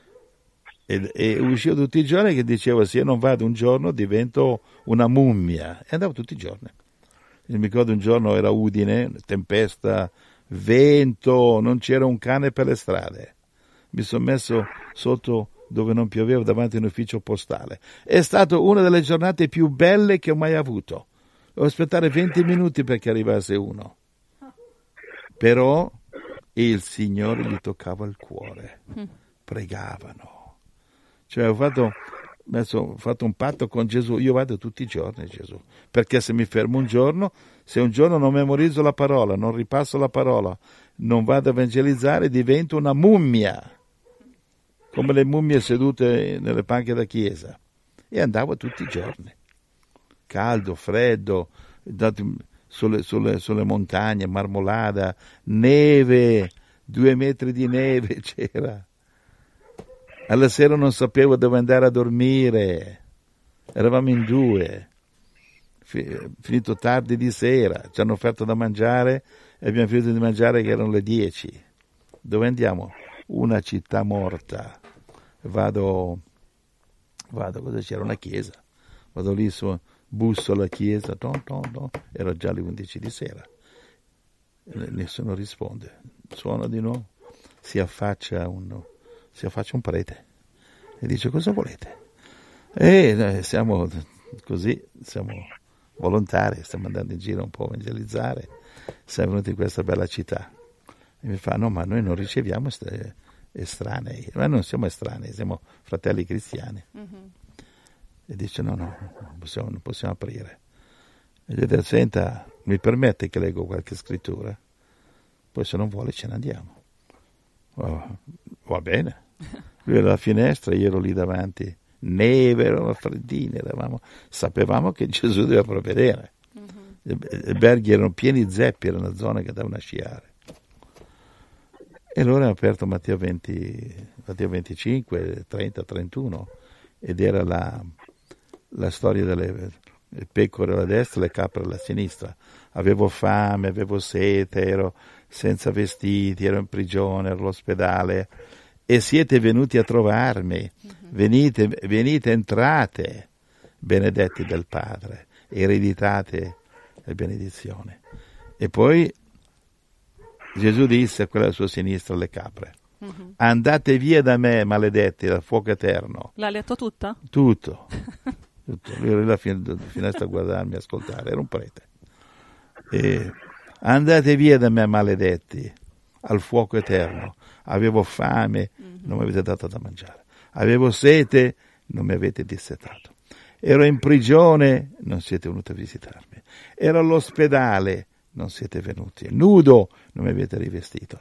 E uscivo tutti i giorni che dicevo: se io non vado un giorno divento una mummia. E andavo tutti i giorni. Mi ricordo un giorno era Udine, tempesta, vento, non c'era un cane per le strade. Mi sono messo sotto dove non pioveva davanti a un ufficio postale. È stata una delle giornate più belle che ho mai avuto. Devo aspettare 20 minuti perché arrivasse uno. Però il Signore gli toccava il cuore. Pregavano. Cioè ho fatto un patto con Gesù. Io vado tutti i giorni, Gesù. Perché se mi fermo un giorno, se un giorno non memorizzo la parola, non ripasso la parola, non vado a evangelizzare, divento una mummia. Come le mummie sedute nelle panche da chiesa. E andavo tutti i giorni. Caldo, freddo, sulle montagne, marmolada, neve, 2 metri di neve c'era. Alla sera non sapevo dove andare a dormire. Eravamo in 2. Finito tardi di sera. Ci hanno offerto da mangiare e abbiamo finito di mangiare che erano le 10. Dove andiamo? Una città morta. Vado, cosa c'era? Una chiesa. Vado lì, busso alla chiesa, era già le 11 di sera. Nessuno risponde. Suona di nuovo. Si affaccia un prete. E dice, cosa volete? E noi siamo così, siamo volontari, stiamo andando in giro un po' a evangelizzare, siamo venuti in questa bella città. E mi fa, no, ma noi non riceviamo estranei, ma non siamo estranei, siamo fratelli cristiani. E dice, no, non possiamo aprire. E gli dice, senta, mi permette che leggo qualche scrittura? Poi se non vuole ce ne andiamo. Va bene. Lui era alla finestra, io ero lì davanti, neve, erano freddine, sapevamo che Gesù doveva provvedere. I berghi erano pieni zeppi, era una zona che andavano a sciare. E allora ho aperto Matteo 25, 30, 31, ed era la storia delle pecore alla destra e le capre alla sinistra. Avevo fame, avevo sete, ero senza vestiti, ero in prigione, ero all'ospedale, e siete venuti a trovarmi. Venite, entrate, benedetti del Padre, ereditate le benedizioni. E poi Gesù disse a quella alla sua sinistra, alle capre, andate via da me, maledetti, dal fuoco eterno. L'ha letto tutta? Tutto. Lui era alla finestra a guardarmi, a ascoltare, era un prete. E andate via da me, maledetti, al fuoco eterno. Avevo fame, non mi avete dato da mangiare. Avevo sete, non mi avete dissetato. Ero in prigione, non siete venuti a visitarmi. Ero all'ospedale, non siete venuti. Nudo, non mi avete rivestito.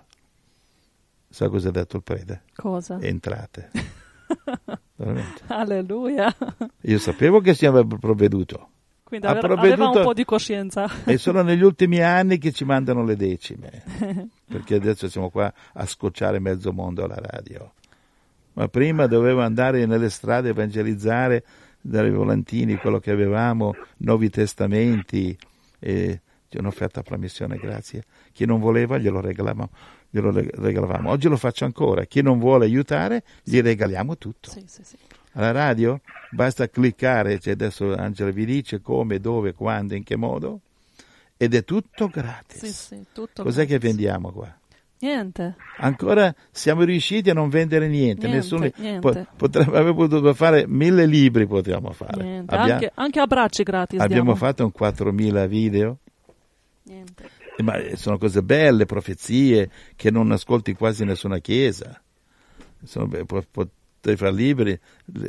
Sa cosa ha detto il prete? Cosa? Entrate. Veramente. Alleluia. Io sapevo che si avrebbe provveduto. Quindi aveva un po' di coscienza. E sono negli ultimi anni che ci mandano le decime, perché adesso siamo qua a scocciare mezzo mondo alla radio. Ma prima dovevo andare nelle strade a evangelizzare, dare i volantini, quello che avevamo, Nuovi Testamenti, e un'offerta per la missione, grazie. Chi non voleva glielo regalavamo. Oggi lo faccio ancora. Chi non vuole aiutare, gli regaliamo tutto. Sì. Alla radio basta cliccare, cioè adesso Angela vi dice come, dove, quando, in che modo, ed è tutto gratis. Sì, tutto Cos'è gratis. che vendiamo qua? Niente. Ancora siamo riusciti a non vendere niente. Niente. Avremmo potuto fare 1000 libri, potevamo fare. Niente. Anche abbracci gratis. Abbiamo diamo. fatto un 4000 video. Niente. Ma sono cose belle, profezie, che non ascolti quasi nessuna chiesa. Potrei fare libri,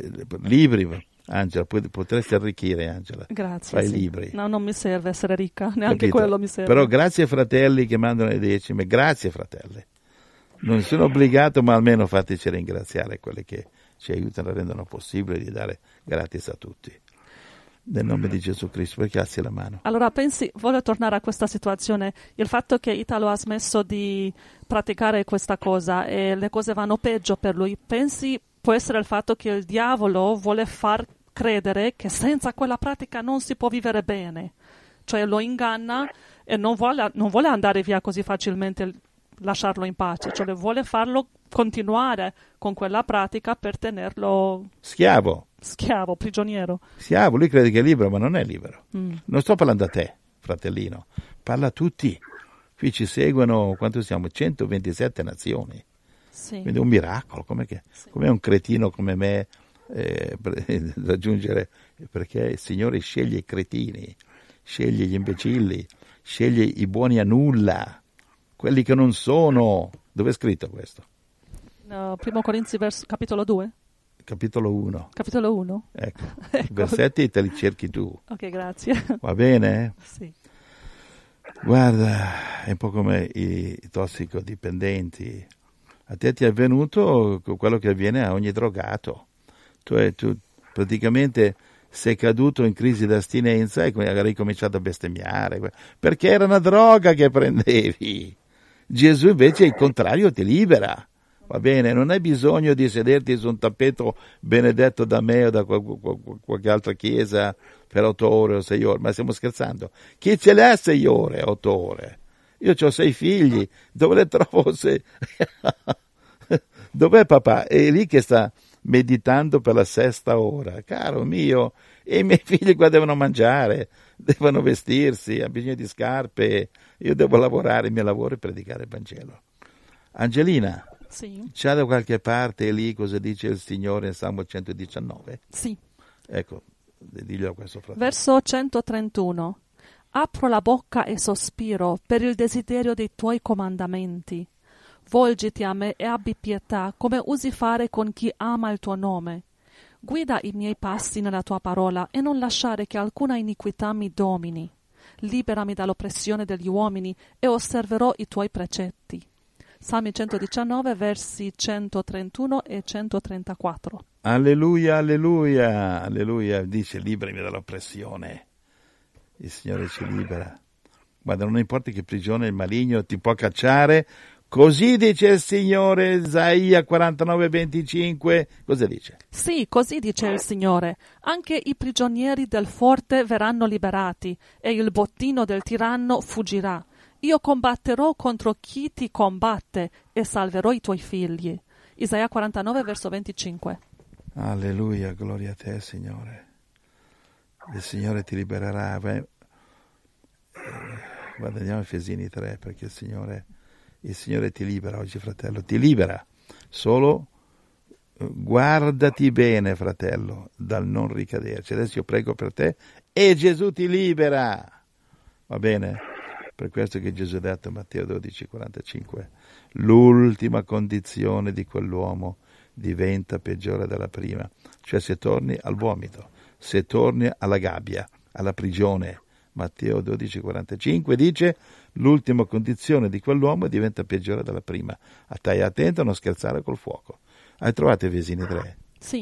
Angela, potresti arricchire, Angela. Grazie. Fai libri. No, non mi serve essere ricca, neanche Capito? quello mi serve. Però grazie ai fratelli che mandano le decime, grazie fratelli. Non sono obbligato, ma almeno fateci ringraziare quelli che ci aiutano, rendono possibile di dare gratis a tutti. Nel nome di Gesù Cristo, perché alzi la mano. Allora voglio tornare a questa situazione, il fatto che Italo ha smesso di praticare questa cosa e le cose vanno peggio per lui, pensi può essere il fatto che il diavolo vuole far credere che senza quella pratica non si può vivere bene, cioè lo inganna e non vuole andare via così facilmente, lasciarlo in pace, cioè vuole farlo continuare con quella pratica per tenerlo schiavo, prigioniero. Schiavo, lui crede che è libero, ma non è libero. Non sto parlando a te, fratellino, parla a tutti. Qui ci seguono, quanto siamo? 127 nazioni. Sì. Quindi è un miracolo, com'è un cretino come me raggiungere, perché il Signore sceglie i cretini, sceglie gli imbecilli, sceglie i buoni a nulla, quelli che non sono. Dove è scritto questo? Primo Corinzi capitolo 2? Capitolo 1. Capitolo 1? Ecco, i versetti te li cerchi tu. Ok, grazie. Va bene? Sì. Guarda, è un po' come i tossicodipendenti. A te ti è avvenuto quello che avviene a ogni drogato. Tu praticamente sei caduto in crisi d'astinenza e hai ricominciato a bestemmiare, perché era una droga che prendevi. Gesù invece il contrario ti libera. Va bene, non hai bisogno di sederti su un tappeto benedetto da me o da qualche altra chiesa per 8 ore o 6 ore, ma stiamo scherzando. Chi ce l'ha 6 ore, 8 ore? Io ho 6 figli, dove le trovo? Dov'è papà? È lì che sta meditando per la 6ª ora. Caro mio, e i miei figli qua devono mangiare, devono vestirsi, hanno bisogno di scarpe, io devo lavorare, il mio lavoro è predicare il Vangelo. Angelina, Sì. C'è da qualche parte lì cosa dice il Signore in Salmo 119? Sì. Ecco, diglielo a questo fratello. Verso 131. Apro la bocca e sospiro per il desiderio dei tuoi comandamenti. Volgiti a me e abbi pietà, come usi fare con chi ama il tuo nome. Guida i miei passi nella tua parola e non lasciare che alcuna iniquità mi domini. Liberami dall'oppressione degli uomini e osserverò i tuoi precetti. Salmi 119, versi 131 e 134. Alleluia, alleluia, alleluia. Dice, liberami dall'oppressione. Il Signore ci libera. Guarda, non importa che prigione il maligno ti può cacciare. Così dice il Signore, Isaia 49:25. Cosa dice? Sì, così dice il Signore. Anche i prigionieri del forte verranno liberati e il bottino del tiranno fuggirà. Io combatterò contro chi ti combatte e salverò i tuoi figli. Isaia 49, verso 25. Alleluia, gloria a te, Signore. Il Signore ti libererà. Guarda, andiamo a Efesini 3, perché il Signore ti libera oggi, fratello. Ti libera. Solo guardati bene, fratello, dal non ricaderci. Adesso io prego per te e Gesù ti libera. Va bene? Per questo che Gesù ha detto, Matteo 12:45, l'ultima condizione di quell'uomo diventa peggiore della prima. Cioè se torni al vomito, se torni alla gabbia, alla prigione. Matteo 12:45 dice, l'ultima condizione di quell'uomo diventa peggiore della prima. Stai attento a non scherzare col fuoco. Hai trovato Efesini 3? Sì.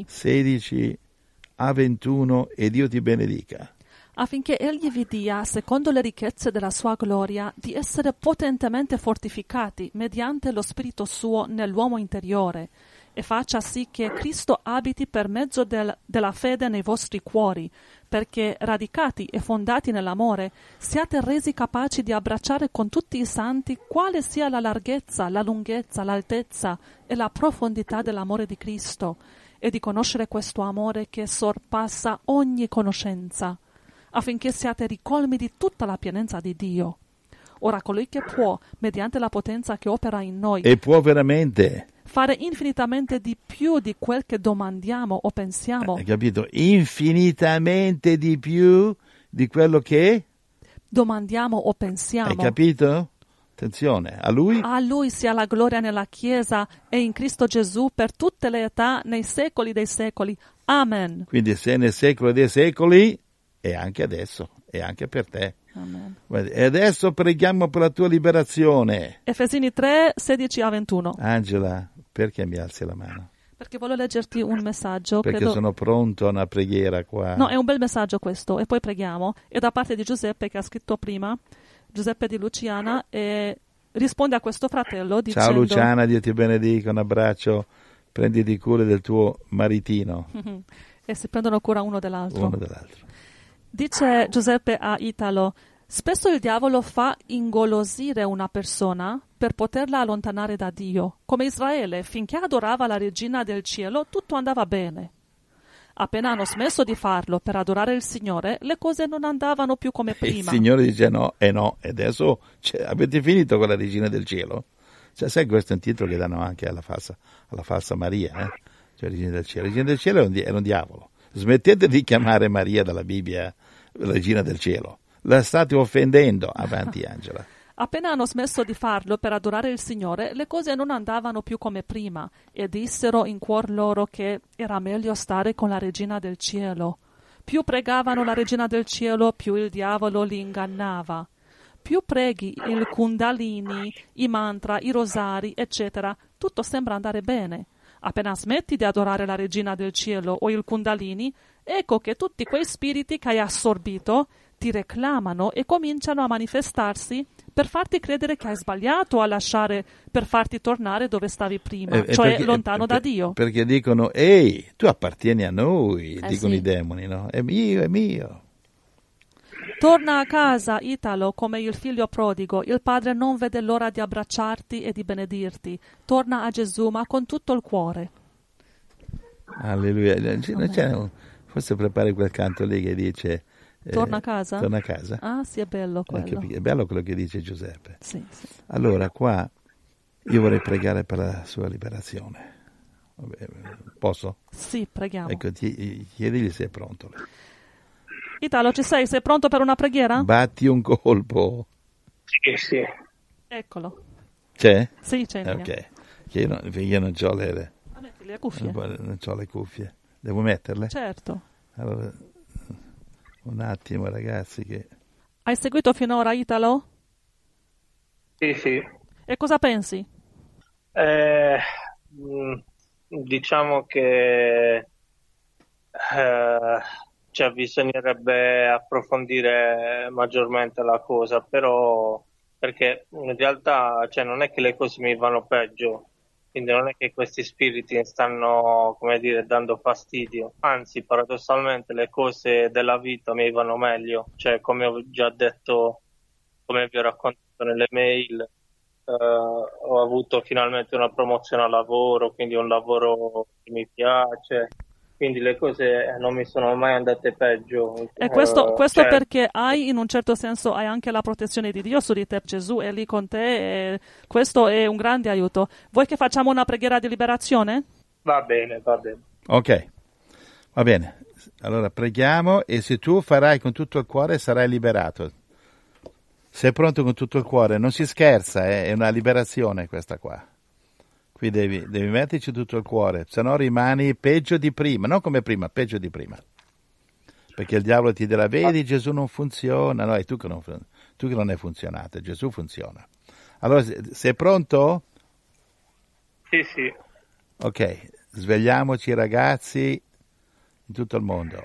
16 a 21, e Dio ti benedica. Affinché egli vi dia, secondo le ricchezze della sua gloria, di essere potentemente fortificati mediante lo Spirito suo nell'uomo interiore, e faccia sì che Cristo abiti per mezzo della fede nei vostri cuori, perché, radicati e fondati nell'amore, siate resi capaci di abbracciare con tutti i santi quale sia la larghezza, la lunghezza, l'altezza e la profondità dell'amore di Cristo, e di conoscere questo amore che sorpassa ogni conoscenza, affinché siate ricolmi di tutta la pienezza di Dio. Ora colui che può, mediante la potenza che opera in noi, E può veramente, fare infinitamente di più di quel che domandiamo o pensiamo, hai capito? Infinitamente di più di quello che domandiamo o pensiamo. hai capito? Attenzione, a Lui A Lui sia la gloria nella Chiesa e in Cristo Gesù per tutte le età, nei secoli dei secoli. Amen. quindi se nel secolo dei secoli, e anche adesso, e anche per te. Amen. E adesso preghiamo per la tua liberazione. Efesini 3, 16 a 21. Angela, perché mi alzi la mano? Perché voglio leggerti un messaggio. Perché credo... sono pronto a una preghiera qua. No, è un bel messaggio questo, e poi preghiamo. È da parte di Giuseppe che ha scritto prima, Giuseppe di Luciana, e risponde a questo fratello dicendo... Ciao Luciana, Dio ti benedica, un abbraccio, prenditi cura del tuo maritino. E si prendono cura uno dell'altro. Uno dell'altro. Dice Giuseppe a Italo, spesso il diavolo fa ingolosire una persona per poterla allontanare da Dio. Come Israele, finché adorava la regina del cielo, tutto andava bene. Appena hanno smesso di farlo per adorare il Signore, le cose non andavano più come Il prima. Signore dice no, e adesso avete finito con la regina del cielo? Cioè, sai, questo è un titolo che danno anche alla falsa Maria, cioè regina del cielo. La regina del cielo era un diavolo. Smettete di chiamare Maria dalla Bibbia la regina del cielo. La state offendendo. Avanti, Angela. Appena hanno smesso di farlo per adorare il Signore, le cose non andavano più come prima, e dissero in cuor loro che era meglio stare con la regina del cielo. Più pregavano la regina del cielo, più il diavolo li ingannava. Più preghi il Kundalini, i mantra, i rosari, eccetera, tutto sembra andare bene. Appena smetti di adorare la regina del cielo o il Kundalini, ecco che tutti quei spiriti che hai assorbito ti reclamano e cominciano a manifestarsi per farti credere che hai sbagliato a lasciare, per farti tornare dove stavi prima, cioè perché, lontano da Dio. Perché dicono, ehi, tu appartieni a noi, dicono sì. i demoni, no? È mio, è mio. Torna a casa, Italo, come il figlio prodigo. Il padre non vede l'ora di abbracciarti e di benedirti. Torna a Gesù, ma con tutto il cuore. Alleluia. Forse prepari quel canto lì che dice... Torna a casa? Torna a casa. Ah, sì, è bello quello. È bello quello che dice Giuseppe. Sì, sì. Allora, qua Io vorrei pregare per la sua liberazione. Vabbè, posso? Sì, preghiamo. Ecco, chiedigli se è pronto. Italo, ci sei? Sei pronto per una preghiera? Batti un colpo. Sì, sì. Eccolo. C'è? Sì, c'è in linea. Ok. Che io non ho Metti le cuffie. non c'ho le cuffie. Devo metterle? Certo. Allora, un attimo, ragazzi, che... Hai seguito finora Italo? Sì, sì. E cosa pensi? Diciamo che cioè, bisognerebbe approfondire maggiormente la cosa, però perché in realtà cioè, non è che le cose mi vanno peggio, quindi non è che questi spiriti mi stanno, come dire, dando fastidio, anzi paradossalmente le cose della vita mi vanno meglio, cioè come ho già detto, come vi ho raccontato nelle mail. Ho avuto finalmente una promozione al lavoro, quindi un lavoro che mi piace, quindi le cose non mi sono mai andate peggio. E questo Cioè, perché hai, in un certo senso, hai anche la protezione di Dio su di te. Gesù è lì con te e questo è un grande aiuto. Vuoi che facciamo una preghiera di liberazione? va bene, va bene. Ok, va bene. Allora preghiamo e se tu farai con tutto il cuore sarai liberato. Sei pronto con tutto il cuore? Non si scherza, è una liberazione questa qua. Qui devi metterci tutto il cuore, se no rimani peggio di prima, non come prima, peggio di prima. Perché il diavolo ti dirà, vedi Gesù non funziona, no, è tu che non è funzionato, Gesù funziona. Allora, sei pronto? Sì, sì. Ok, svegliamoci ragazzi in tutto il mondo.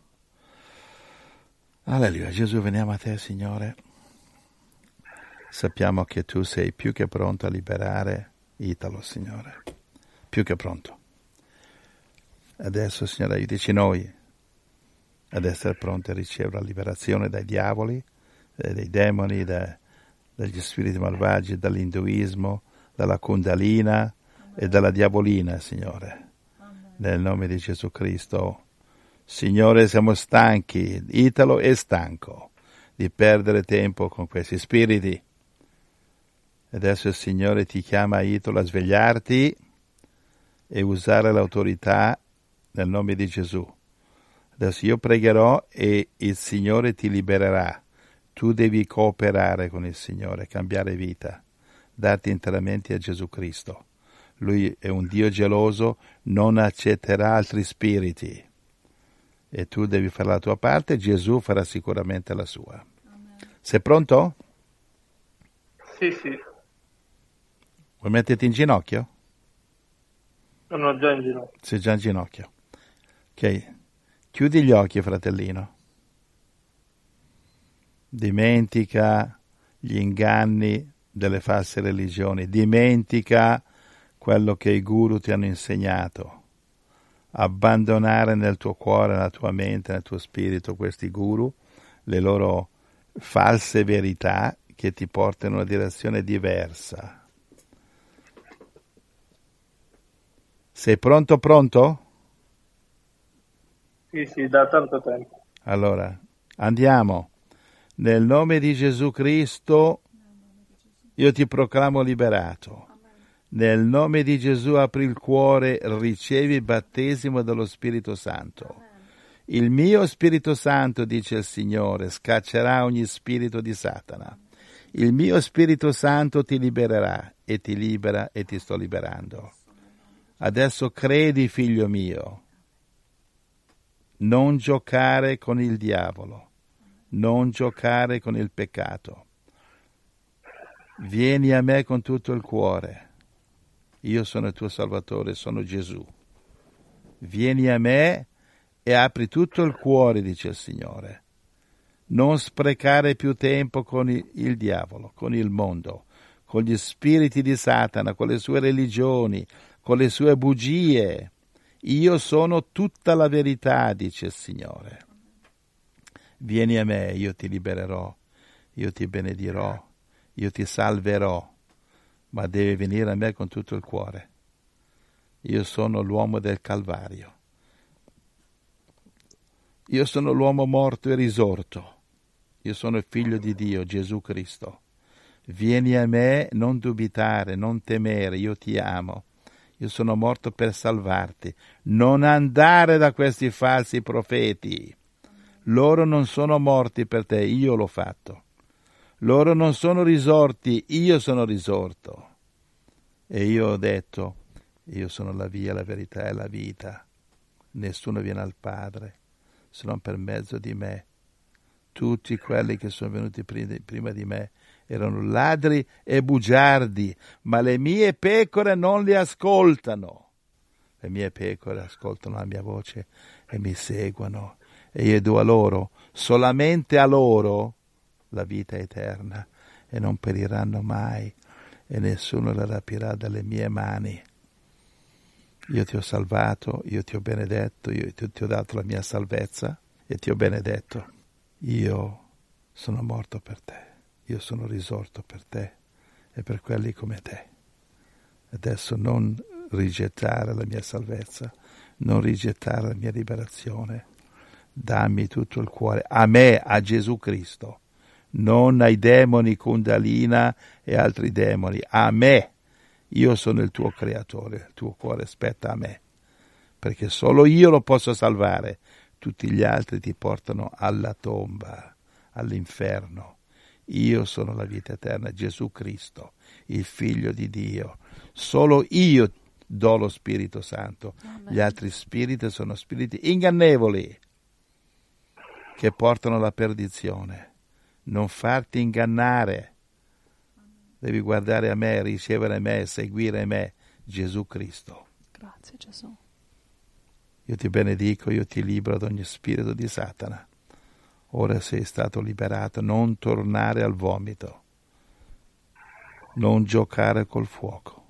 Alleluia, Gesù, veniamo a te, Signore. Sappiamo che tu sei più che pronto a liberare Italo, Signore. Più che pronto. Adesso, Signore, aiutici noi ad essere pronti a ricevere la liberazione dai diavoli, dai demoni, dagli spiriti malvagi, dall'induismo, dalla Kundalina e dalla diavolina, Signore. Nel nome di Gesù Cristo. Signore, siamo stanchi, Italo è stanco di perdere tempo con questi spiriti. Adesso il Signore ti chiama, Italo, a svegliarti e usare l'autorità nel nome di Gesù. Adesso io pregherò e il Signore ti libererà. Tu devi cooperare con il Signore, cambiare vita, darti interamente a Gesù Cristo. Lui è un Dio geloso, non accetterà altri spiriti. E tu devi fare la tua parte, Gesù farà sicuramente la sua. Amen. Sei pronto? Sì, sì. Vuoi metterti in ginocchio? Sono già in ginocchio. Sei già in ginocchio. Ok. Chiudi gli occhi, fratellino. Dimentica gli inganni delle false religioni. Dimentica quello che i guru ti hanno insegnato. Abbandonare nel tuo cuore, nella tua mente, nel tuo spirito questi guru, le loro false verità che ti portano in una direzione diversa. Sei pronto? Sì, sì, da tanto tempo. Allora, andiamo. Nel nome di Gesù Cristo io ti proclamo liberato. Nel nome di Gesù apri il cuore, ricevi il battesimo dello Spirito Santo. Il mio Spirito Santo, dice il Signore, scaccerà ogni spirito di Satana. Il mio Spirito Santo ti libererà e ti libera e ti sto liberando. Adesso credi, figlio mio. Non giocare con il diavolo, non giocare con il peccato. Vieni a me con tutto il cuore. Io sono il tuo Salvatore, sono Gesù. Vieni a me e apri tutto il cuore, dice il Signore. Non sprecare più tempo con il diavolo, con il mondo, con gli spiriti di Satana, con le sue religioni, con le sue bugie. Io sono tutta la verità, dice il Signore. Vieni a me, io ti libererò, io ti benedirò, io ti salverò, ma devi venire a me con tutto il cuore. Io sono l'uomo del Calvario. Io sono l'uomo morto e risorto. Io sono il figlio di Dio, Gesù Cristo. Vieni a me, non dubitare, non temere, io ti amo. Io sono morto per salvarti. Non andare da questi falsi profeti. Loro non sono morti per te, io l'ho fatto. Loro non sono risorti, io sono risorto. E io ho detto, io sono la via, la verità e la vita. Nessuno viene al Padre se non per mezzo di me. Tutti quelli che sono venuti prima di me erano ladri e bugiardi, ma le mie pecore non li ascoltano. Le mie pecore ascoltano la mia voce e mi seguono, e io do a loro, solamente a loro, la vita eterna, e non periranno mai, e nessuno la rapirà dalle mie mani. Io ti ho salvato, io ti ho benedetto, io ti ho dato la mia salvezza e ti ho benedetto. Io sono morto per te, io sono risorto per te e per quelli come te. Adesso non rigettare la mia salvezza, non rigettare la mia liberazione. Dammi tutto il cuore, a me, a Gesù Cristo, non ai demoni Kundalina e altri demoni, a me. Io sono il tuo creatore, il tuo cuore spetta a me, perché solo io lo posso salvare. Tutti gli altri ti portano alla tomba, all'inferno. Io sono la vita eterna, Gesù Cristo, il Figlio di Dio. Solo io do lo Spirito Santo. Amen. Gli altri spiriti sono spiriti ingannevoli che portano alla perdizione. Non farti ingannare. Devi guardare a me, ricevere me, seguire me, Gesù Cristo. Grazie Gesù. Io ti benedico, io ti libero da ogni spirito di Satana. Ora sei stato liberato, non tornare al vomito, non giocare col fuoco.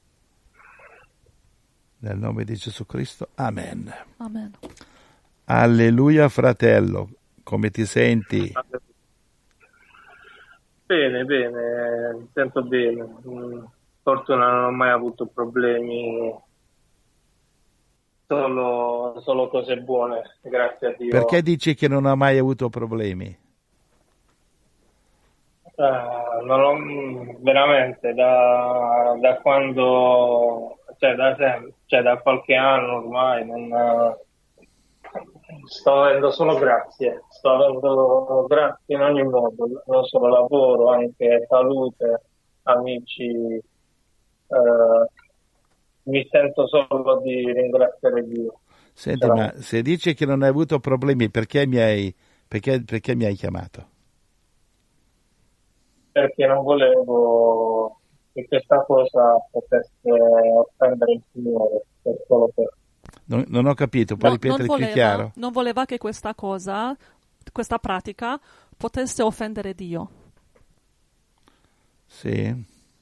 Nel nome di Gesù Cristo, amen. Amen. Alleluia, fratello, come ti senti? Bene, bene, mi sento bene. Fortuna non ho mai avuto problemi, solo cose buone, grazie a Dio. Perché dici che non ha mai avuto problemi? Non ho, veramente da quando, da sempre, da qualche anno ormai, sto avendo solo grazie, sto avendo grazie in ogni modo, non solo lavoro, anche salute, amici, mi sento solo di ringraziare Dio. Senti, ma se dici che non hai avuto problemi, perché mi hai chiamato? Perché non volevo che questa cosa potesse offendere il Signore, solo per... Non ho capito, puoi ripetere più chiaro? Non voleva che questa cosa, questa pratica, potesse offendere Dio. Sì.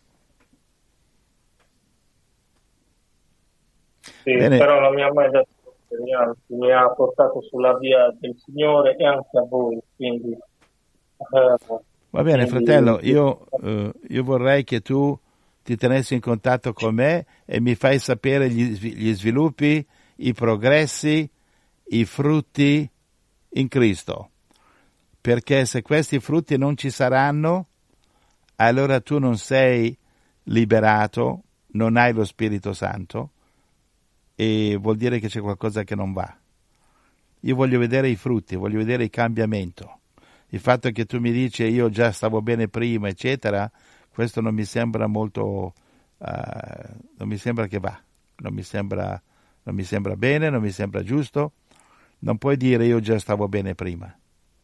Sì, Bene. però non mi ha mai dato anzi, mi ha portato sulla via del Signore e anche a voi, quindi... Va bene, quindi- fratello, io vorrei che tu ti tenessi in contatto con me e mi fai sapere gli sviluppi, i progressi, i frutti in Cristo. Perché se questi frutti non ci saranno, allora tu non sei liberato, non hai lo Spirito Santo e vuol dire che c'è qualcosa che non va. Io voglio vedere i frutti, voglio vedere il cambiamento. Il fatto che tu mi dici io già stavo bene prima, eccetera, questo non mi sembra molto, non mi sembra che va, non mi sembra bene, non mi sembra giusto. Non puoi dire io già stavo bene prima.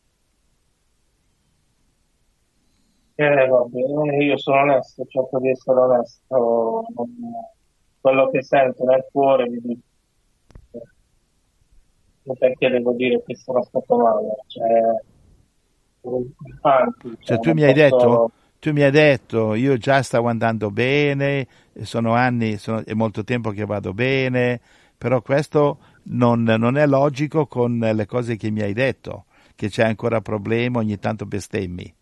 vabbè, io sono onesto, cerco di essere onesto. Quello che sento nel cuore vi dico, perché devo dire che sono stato male. Anzi, Cioè non posso... tu mi hai detto, io già stavo andando bene, sono anni, è molto tempo che vado bene, però questo non è logico con le cose che mi hai detto, che c'è ancora problema, ogni tanto bestemmi.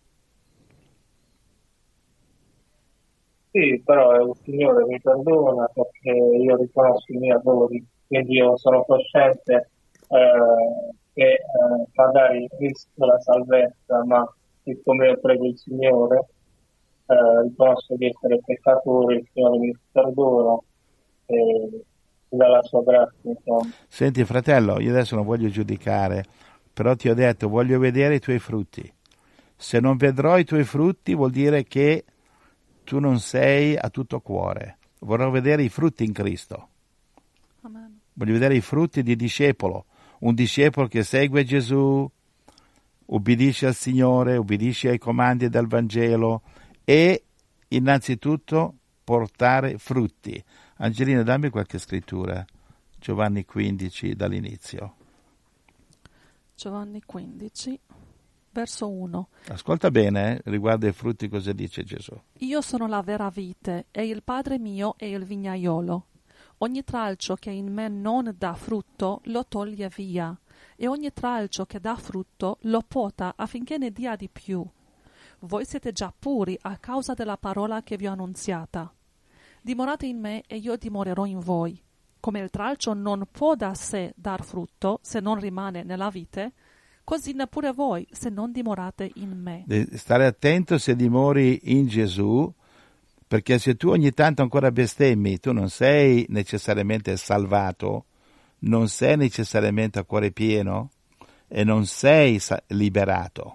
Sì, però il Signore mi perdona perché io riconosco i miei errori, quindi io sono cosciente che fa dare in Cristo la salvezza, ma siccome io prego il Signore, riconosco di essere peccatore, il Signore mi perdona e dalla sua grazia, insomma. Senti fratello, io adesso non voglio giudicare, però ti ho detto voglio vedere i tuoi frutti. Se non vedrò i tuoi frutti vuol dire che tu non sei a tutto cuore. Vorrò vedere i frutti in Cristo. Amen. Voglio vedere i frutti di discepolo. Un discepolo che segue Gesù, ubbidisce al Signore, ubbidisce ai comandi del Vangelo e innanzitutto portare frutti. Angelina, dammi qualche scrittura. Giovanni 15 dall'inizio. Giovanni 15, verso 1. Ascolta bene, riguardo ai frutti cosa dice Gesù. Io sono la vera vite e il Padre mio è il vignaiolo. Ogni tralcio che in me non dà frutto lo toglie via, e ogni tralcio che dà frutto lo pota affinché ne dia di più. Voi siete già puri a causa della parola che vi ho annunziata. Dimorate in me e io dimorerò in voi. Come il tralcio non può da sé dar frutto se non rimane nella vite, così neppure voi se non dimorate in me. Devi stare attento se dimori in Gesù, perché se tu ogni tanto ancora bestemmi, tu non sei necessariamente salvato, non sei necessariamente a cuore pieno e non sei liberato.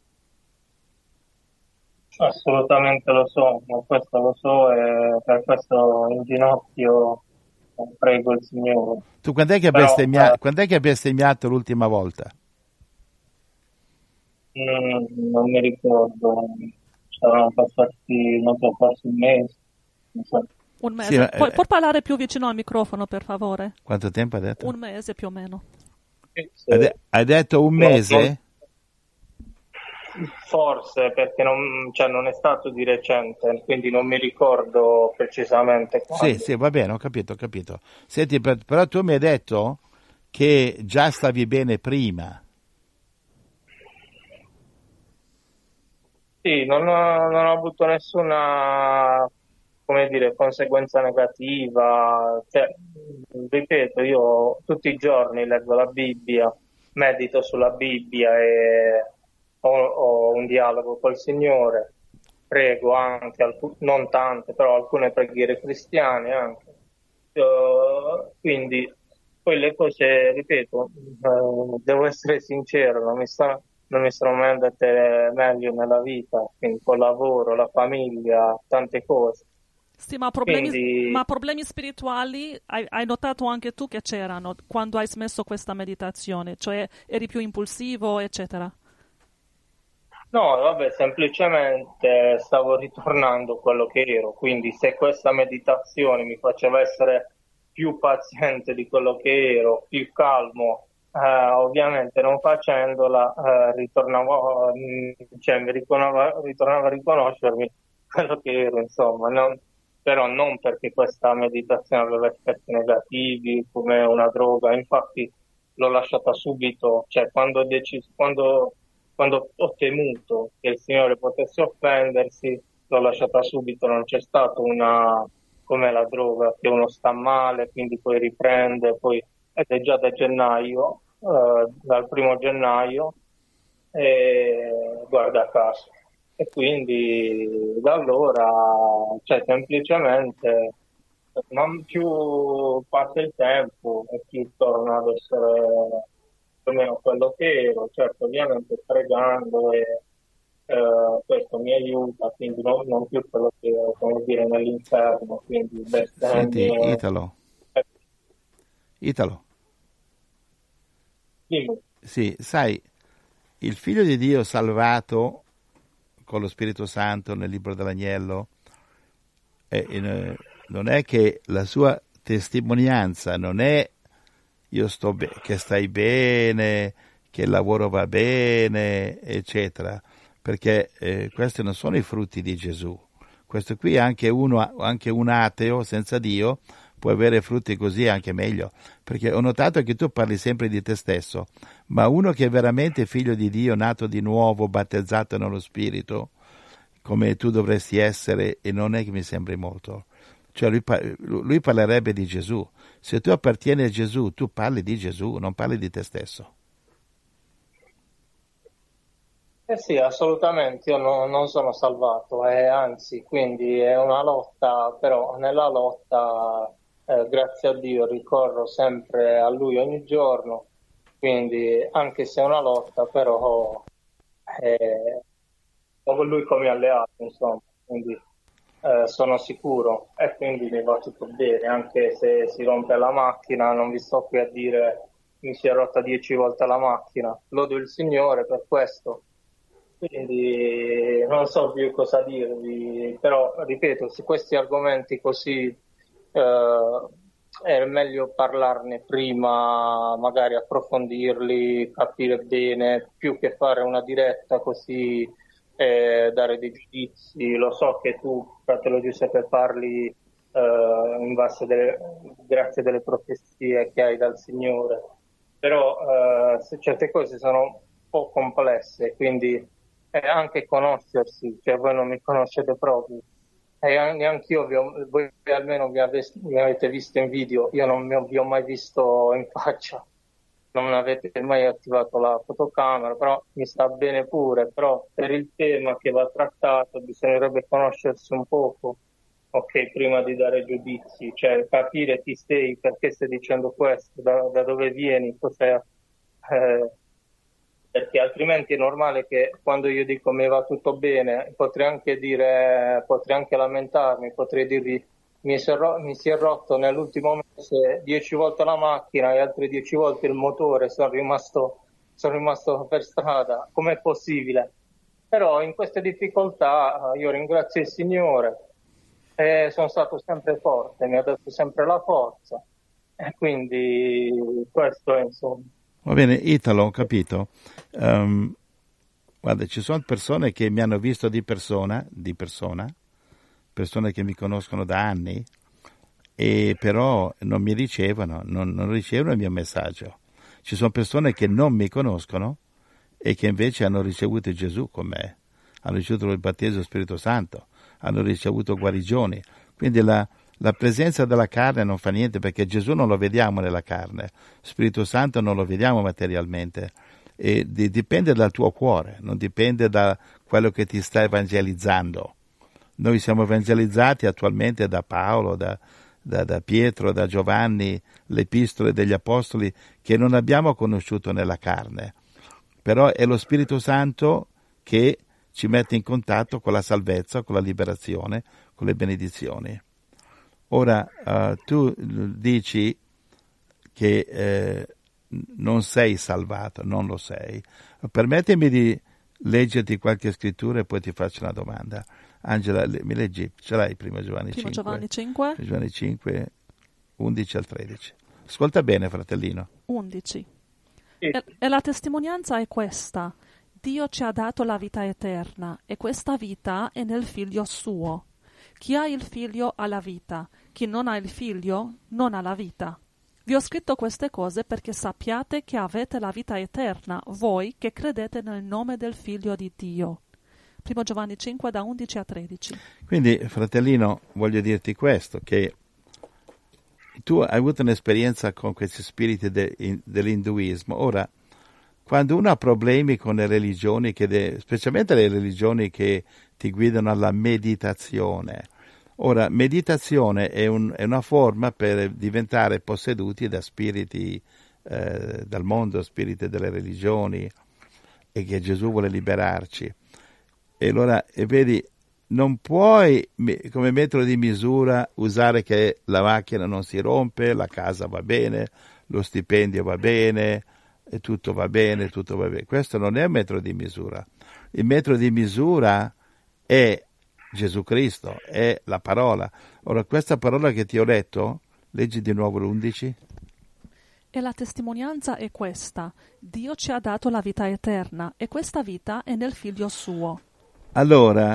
Assolutamente lo so, ma questo lo so e per questo in ginocchio prego il Signore. Tu quando è che Però hai bestemmiato l'ultima volta? non mi ricordo, saranno passati, non so, forse un mese, non so. Un mese. Sì, ma, Puoi parlare più vicino al microfono, per favore? Quanto tempo hai detto? Un mese più o meno. Sì. Hai detto un mese? Forse perché non è stato di recente, quindi non mi ricordo precisamente quando. Sì, va bene, ho capito. Senti, però tu mi hai detto che già stavi bene prima. Sì, non ho avuto nessuna, come dire, conseguenza negativa. Cioè, ripeto, io tutti i giorni leggo la Bibbia, medito sulla Bibbia e ho un dialogo col Signore, prego anche, non tante, però alcune preghiere cristiane anche. Quindi, poi le cose, ripeto, devo essere sincero, non mi sono mai andate meglio nella vita, quindi col lavoro, la famiglia, tante cose. Sì, ma Quindi problemi spirituali hai notato anche tu che c'erano quando hai smesso questa meditazione, cioè eri più impulsivo, eccetera. no, vabbè, semplicemente stavo ritornando a quello che ero, quindi se questa meditazione mi faceva essere più paziente di quello che ero, più calmo, ovviamente non facendola, cioè ritornavo a riconoscermi quello che ero, insomma, però non perché questa meditazione aveva effetti negativi come una droga, infatti l'ho lasciata subito, cioè quando ho deciso, quando ho temuto che il Signore potesse offendersi, l'ho lasciata subito, non c'è stata una, come la droga, che uno sta male, quindi poi riprende, ed è già da gennaio, dal 1° gennaio, e guarda caso. E quindi da allora, cioè semplicemente, man più passa il tempo e più torno ad essere più o meno quello che ero, certo ovviamente pregando e questo mi aiuta, quindi non più quello che ero, come dire, nell'inferno, quindi Senti, bestemmie. Italo, Dimmi. sì, sai, il Figlio di Dio salvato con lo Spirito Santo nel libro dell'Agnello, non è che la sua testimonianza non è che stai bene, che il lavoro va bene, eccetera, perché questi non sono i frutti di Gesù. Questo qui anche un ateo senza Dio può avere frutti così anche meglio, perché ho notato che tu parli sempre di te stesso, ma uno che è veramente figlio di Dio, nato di nuovo, battezzato nello Spirito, come tu dovresti essere, e non è che mi sembri molto. Cioè lui parlerebbe di Gesù. Se tu appartieni a Gesù, tu parli di Gesù, non parli di te stesso. Eh sì, assolutamente, io non sono salvato, anzi, quindi è una lotta, però nella lotta, grazie a Dio, ricorro sempre a Lui ogni giorno, quindi anche se è una lotta, però ho con Lui come alleato, insomma, quindi sono sicuro e quindi mi va tutto bene, anche se si rompe la macchina, non vi sto qui a dire mi si è rotta 10 volte la macchina, lodo il Signore per questo. Quindi non so più cosa dirvi, però ripeto, su questi argomenti così è meglio parlarne prima, magari approfondirli, capire bene, più che fare una diretta così dare dei giudizi. Lo so che tu, fratello Giuseppe, parli grazie delle profezie che hai dal Signore, però certe cose sono un po' complesse, quindi anche conoscersi, cioè voi non mi conoscete proprio, e neanche io, voi almeno mi avete visto in video, io non vi ho mai visto in faccia, non avete mai attivato la fotocamera, però mi sta bene pure, però per il tema che va trattato bisognerebbe conoscersi un poco, ok, prima di dare giudizi, cioè capire chi sei, perché stai dicendo questo, da dove vieni, cos'è, perché altrimenti è normale che quando io dico mi va tutto bene, potrei anche lamentarmi, potrei dirvi mi si è rotto nell'ultimo mese 10 volte la macchina e altre 10 volte il motore, sono rimasto per strada, com'è possibile? Però in queste difficoltà io ringrazio il Signore e sono stato sempre forte, mi ha dato sempre la forza e quindi questo è insomma. Va bene, Italo, ho capito. Guarda, ci sono persone che mi hanno visto di persona, persone che mi conoscono da anni, e però non mi ricevono, non ricevono il mio messaggio. Ci sono persone che non mi conoscono e che invece hanno ricevuto Gesù con me, hanno ricevuto il battesimo dello Spirito Santo, hanno ricevuto guarigioni. Quindi la presenza della carne non fa niente, perché Gesù non lo vediamo nella carne, Spirito Santo non lo vediamo materialmente, e dipende dal tuo cuore, non dipende da quello che ti sta evangelizzando. Noi siamo evangelizzati attualmente da Paolo, da Pietro, da Giovanni, le epistole degli apostoli che non abbiamo conosciuto nella carne, però è lo Spirito Santo che ci mette in contatto con la salvezza, con la liberazione, con le benedizioni. Ora, tu dici che non sei salvato, non lo sei. Permettimi di leggerti qualche scrittura e poi ti faccio una domanda. Angela, mi leggi? Ce l'hai prima Giovanni 5? Giovanni 5? Giovanni 5, 11 al 13. Ascolta bene, fratellino. 11. E la testimonianza è questa. Dio ci ha dato la vita eterna e questa vita è nel Figlio suo. Chi ha il Figlio ha la vita, chi non ha il Figlio non ha la vita. Vi ho scritto queste cose perché sappiate che avete la vita eterna, voi che credete nel nome del Figlio di Dio. 1 Giovanni 5 da 11 a 13. Quindi, fratellino, voglio dirti questo, che tu hai avuto un'esperienza con questi spiriti dell'induismo. Ora, quando uno ha problemi con le religioni, specialmente le religioni che ti guidano alla meditazione, ora, meditazione è una forma per diventare posseduti da spiriti dal mondo, spiriti delle religioni, e che Gesù vuole liberarci. E allora, vedi, non puoi come metodo di misura usare che la macchina non si rompe, la casa va bene, lo stipendio va bene, e tutto va bene, tutto va bene. Questo non è un metodo di misura. Il metodo di misura è Gesù Cristo, è la parola. Ora, questa parola che ti ho letto, leggi di nuovo l'11. E la testimonianza è questa. Dio ci ha dato la vita eterna e questa vita è nel Figlio suo. Allora,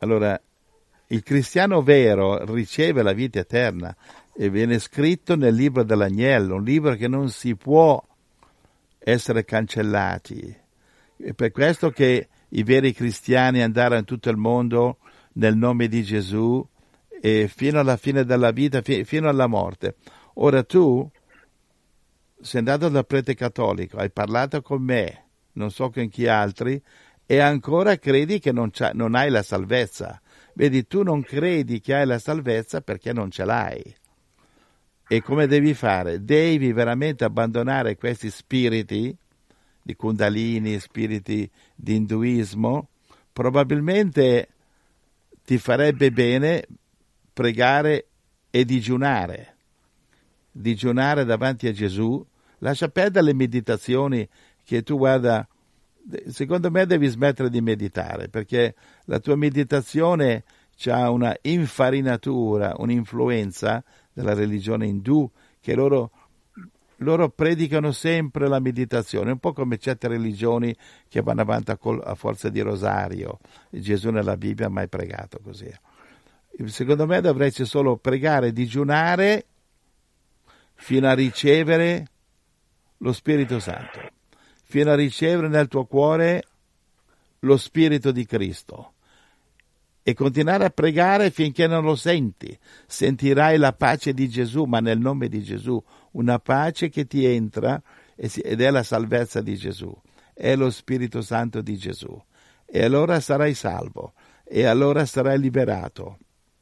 il cristiano vero riceve la vita eterna e viene scritto nel libro dell'agnello, un libro che non si può essere cancellati. È per questo che i veri cristiani andarono in tutto il mondo nel nome di Gesù e fino alla fine della vita, fino alla morte. Ora tu sei andato dal prete cattolico, hai parlato con me, non so con chi altri, e ancora credi che non hai la salvezza. Vedi, tu non credi che hai la salvezza perché non ce l'hai. E come devi fare? Devi veramente abbandonare questi spiriti di Kundalini, spiriti di induismo. Probabilmente ti farebbe bene pregare e digiunare davanti a Gesù. Lascia perdere le meditazioni che tu guarda. Secondo me devi smettere di meditare, perché la tua meditazione ha una infarinatura, un'influenza della religione indù, che loro predicano sempre la meditazione, un po' come certe religioni che vanno avanti a forza di rosario. Gesù nella Bibbia ha mai pregato così. Secondo me dovresti solo pregare e digiunare fino a ricevere lo Spirito Santo, fino a ricevere nel tuo cuore lo Spirito di Cristo, e continuare a pregare finché non lo senti. Sentirai la pace di Gesù, ma nel nome di Gesù, una pace che ti entra ed è la salvezza di Gesù, è lo Spirito Santo di Gesù, e allora sarai salvo, e allora sarai liberato,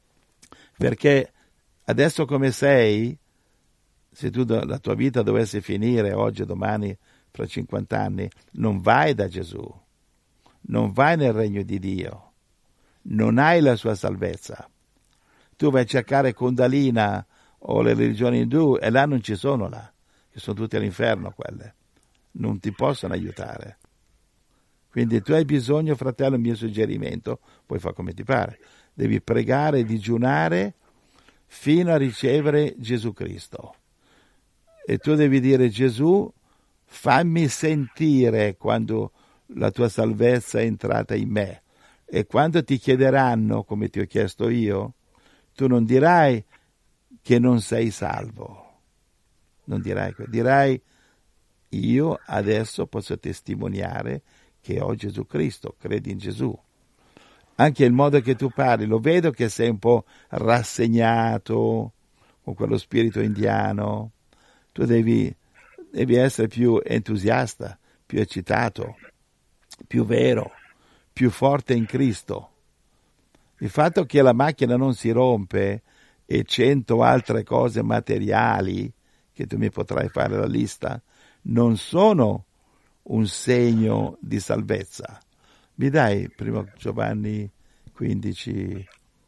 perché adesso come sei, se tu la tua vita dovesse finire oggi, domani, fra 50 anni, non vai da Gesù, non vai nel regno di Dio, non hai la sua salvezza. Tu vai a cercare Kundalina o le religioni indù e là non ci sono, là, che sono tutte all'inferno quelle, non ti possono aiutare. Quindi tu hai bisogno, fratello, il mio suggerimento, puoi fare come ti pare, devi pregare e digiunare fino a ricevere Gesù Cristo. E tu devi dire: Gesù, fammi sentire quando la tua salvezza è entrata in me. E quando ti chiederanno, come ti ho chiesto io, tu non dirai che non sei salvo. Non dirai: io adesso posso testimoniare che ho Gesù Cristo, credi in Gesù. Anche il modo che tu parli, lo vedo che sei un po' rassegnato con quello spirito indiano. Tu devi essere più entusiasta, più eccitato, più vero, più forte in Cristo. Il fatto che la macchina non si rompe e 100 altre cose materiali, che tu mi potrai fare la lista, non sono un segno di salvezza. Mi dai prima Giovanni 15,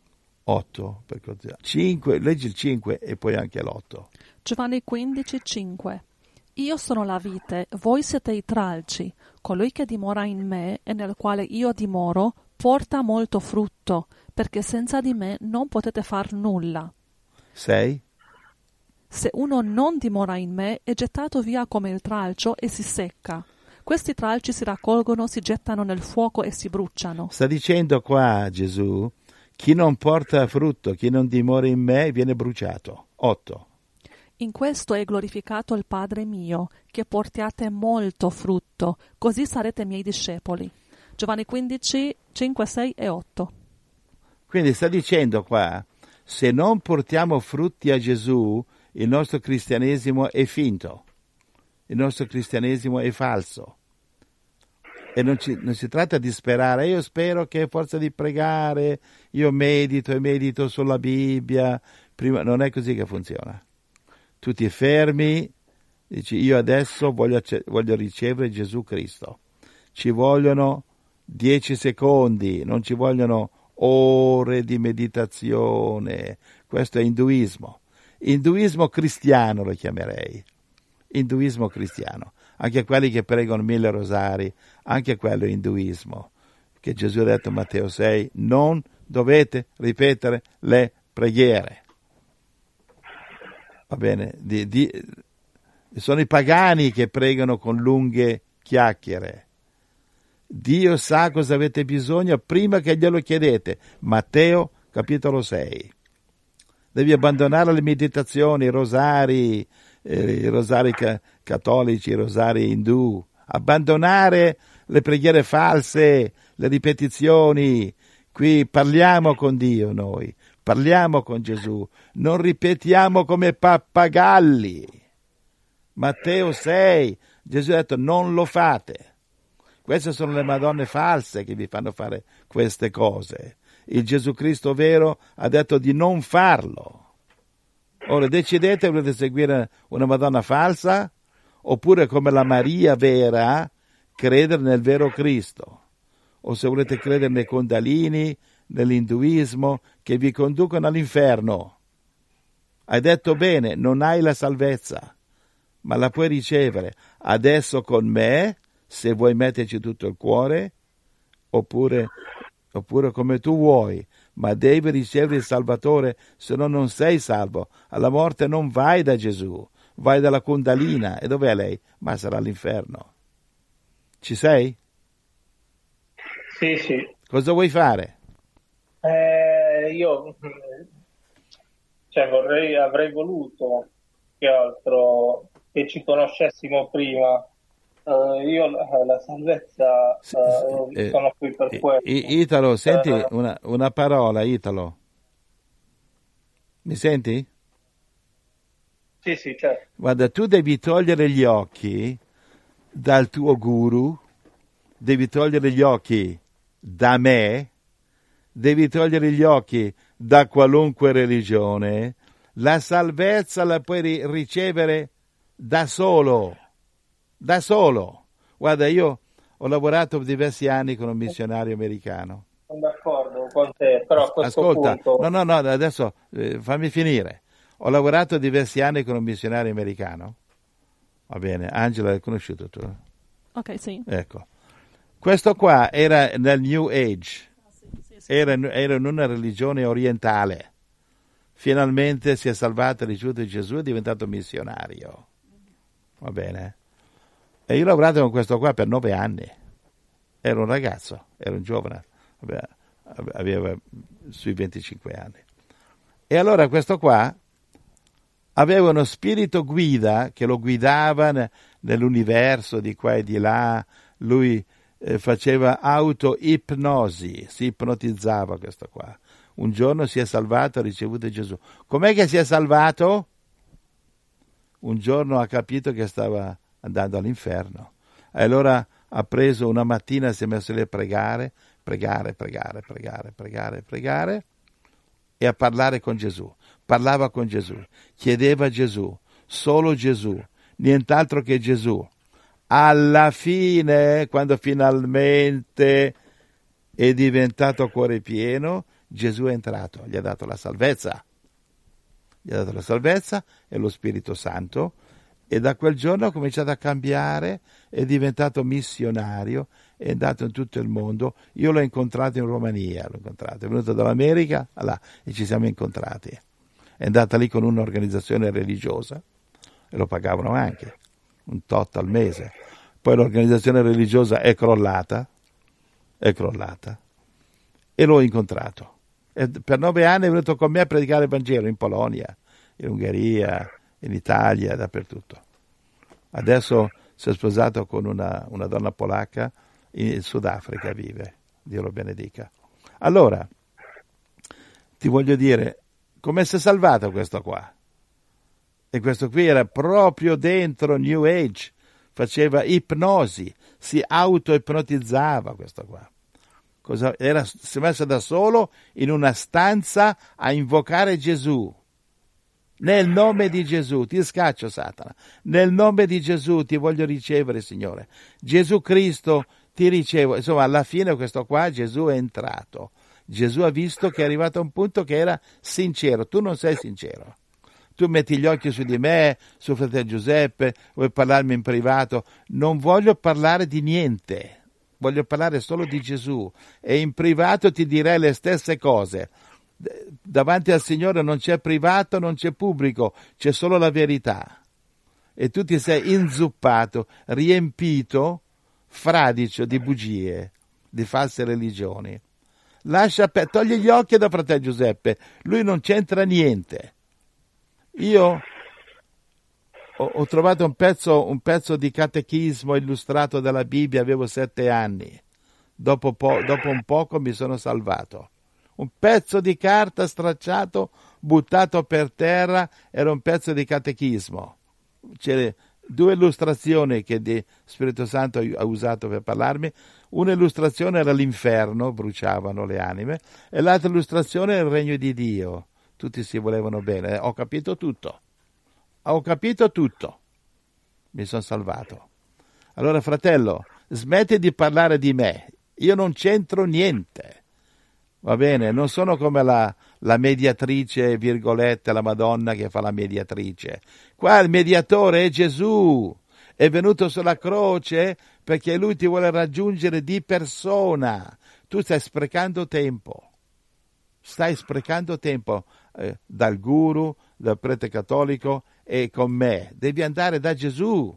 8, per cortesia. 5, leggi il 5 e poi anche l'8. Giovanni 15, 5. Io sono la vite, voi siete i tralci. Colui che dimora in me e nel quale io dimoro porta molto frutto, perché senza di me non potete far nulla. 6. Se uno non dimora in me è gettato via come il tralcio e si secca. Questi tralci si raccolgono, si gettano nel fuoco e si bruciano. Sta dicendo qua Gesù: chi non porta frutto, chi non dimora in me viene bruciato. 8. In questo è glorificato il Padre mio, che portiate molto frutto, così sarete miei discepoli. Giovanni 15, 5, 6 e 8. Quindi sta dicendo qua: se non portiamo frutti a Gesù, il nostro cristianesimo è finto, il nostro cristianesimo è falso. E non si tratta di sperare. Io spero che a forza di pregare io medito sulla Bibbia. Prima non è così che funziona. Tu ti fermi, dici: io adesso voglio ricevere Gesù Cristo. Ci vogliono 10 secondi, non ci vogliono ore di meditazione. Questo è induismo. Induismo cristiano lo chiamerei. Induismo cristiano. Anche quelli che pregano 1000 rosari, anche quello è induismo. Che Gesù ha detto in Matteo 6, non dovete ripetere le preghiere. Va bene? Sono i pagani che pregano con lunghe chiacchiere. Dio sa cosa avete bisogno prima che glielo chiedete. Matteo capitolo 6. Devi abbandonare le meditazioni, i rosari cattolici, i rosari indù. Abbandonare le preghiere false, le ripetizioni. Qui parliamo con Dio noi. Parliamo con Gesù, non ripetiamo come pappagalli. Matteo 6, Gesù ha detto: non lo fate. Queste sono le Madonne false che vi fanno fare queste cose. Il Gesù Cristo vero ha detto di non farlo. Ora decidete, volete seguire una Madonna falsa? Oppure come la Maria vera, credere nel vero Cristo? O se volete credere nei Kundalini, nell'induismo, che vi conducono all'inferno. Hai detto bene, non hai la salvezza, ma la puoi ricevere adesso con me, se vuoi metterci tutto il cuore, oppure come tu vuoi, ma devi ricevere il Salvatore, se no non sei salvo. Alla morte non vai da Gesù, vai dalla Kundalina. E dov'è lei? Ma sarà all'inferno. Ci sei? Sì, sì. Cosa vuoi fare? Io avrei voluto che altro che ci conoscessimo prima. Io la salvezza sono qui per questo. Italo, senti una parola, Italo. Mi senti? Sì, sì, certo. Guarda, tu devi togliere gli occhi dal tuo guru, devi togliere gli occhi da me, devi togliere gli occhi da qualunque religione. La salvezza la puoi ricevere da solo. Da solo. Guarda, io ho lavorato diversi anni con un missionario americano. Sono d'accordo con te, però a questo Ascolta, punto... no, adesso fammi finire. Ho lavorato diversi anni con un missionario americano. Va bene, Angela, l'hai conosciuto tu? Ok, sì. Ecco. Questo qua era nel New Age, era in una religione orientale. Finalmente si è salvato, ha ricevuto Gesù, è diventato missionario. Va bene? E io ho lavorato con questo qua per 9 anni. Era un ragazzo, era un giovane, aveva sui 25 anni. E allora questo qua aveva uno spirito guida che lo guidava nell'universo di qua e di là. Lui faceva auto-ipnosi, si ipnotizzava questo qua. Un giorno si è salvato, ha ricevuto Gesù. Com'è che si è salvato? Un giorno ha capito che stava andando all'inferno. E allora ha preso una mattina, si è messo lì a pregare e a parlare con Gesù. Parlava con Gesù, chiedeva Gesù, solo Gesù, nient'altro che Gesù. Alla fine, quando finalmente è diventato cuore pieno, Gesù è entrato, gli ha dato la salvezza. Gli ha dato la salvezza e lo Spirito Santo, e da quel giorno ha cominciato a cambiare, è diventato missionario, è andato in tutto il mondo. Io l'ho incontrato in Romania, è venuto dall'America là, e ci siamo incontrati. È andata lì con un'organizzazione religiosa e lo pagavano anche, un tot al mese. Poi l'organizzazione religiosa è crollata e l'ho incontrato. E per 9 anni è venuto con me a predicare il Vangelo in Polonia, in Ungheria, in Italia, dappertutto. Adesso si è sposato con una donna polacca, in Sudafrica vive, Dio lo benedica. Allora, ti voglio dire, come si è salvato questo qua? E questo qui era proprio dentro New Age, faceva ipnosi, si auto-ipnotizzava questo qua. Si è messo da solo in una stanza a invocare Gesù. Nel nome di Gesù, ti scaccio Satana. Nel nome di Gesù ti voglio ricevere, Signore. Gesù Cristo ti ricevo. Insomma, alla fine questo qua Gesù è entrato. Gesù ha visto che è arrivato a un punto che era sincero. Tu non sei sincero. Tu metti gli occhi su di me, su fratello Giuseppe, vuoi parlarmi in privato. Non voglio parlare di niente. Voglio parlare solo di Gesù. E in privato ti direi le stesse cose. Davanti al Signore non c'è privato, non c'è pubblico, c'è solo la verità. E tu ti sei inzuppato, riempito, fradicio di bugie, di false religioni. Togli gli occhi da fratello Giuseppe, lui non c'entra niente. Io ho trovato un pezzo di catechismo illustrato dalla Bibbia, avevo 7 anni. Dopo un poco mi sono salvato. Un pezzo di carta stracciato, buttato per terra, era un pezzo di catechismo. due illustrazioni che il Spirito Santo ha usato per parlarmi. Una illustrazione era l'inferno, bruciavano le anime, e l'altra illustrazione era il regno di Dio. Tutti si volevano bene. Ho capito tutto. Mi sono salvato. Allora, fratello, smetti di parlare di me. Io non c'entro niente. Va bene? Non sono come la mediatrice, virgolette, la Madonna che fa la mediatrice. Qua il mediatore è Gesù. È venuto sulla croce perché lui ti vuole raggiungere di persona. Tu stai sprecando tempo. Dal guru, dal prete cattolico e con me. Devi andare da Gesù.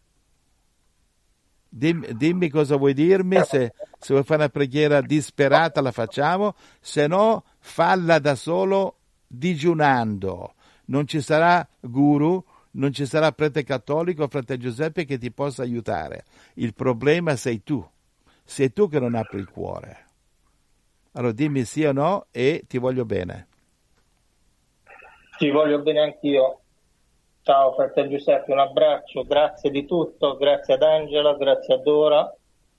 Dimmi cosa vuoi dirmi, se vuoi fare una preghiera disperata la facciamo, se no falla da solo digiunando. Non ci sarà guru, non ci sarà prete cattolico, frate Giuseppe, che ti possa aiutare. Il problema sei tu che non apri il cuore. Allora dimmi sì o no e ti voglio bene. Ti voglio bene anch'io. Ciao fratello Giuseppe, un abbraccio, grazie di tutto, grazie ad Angela, grazie a Dora,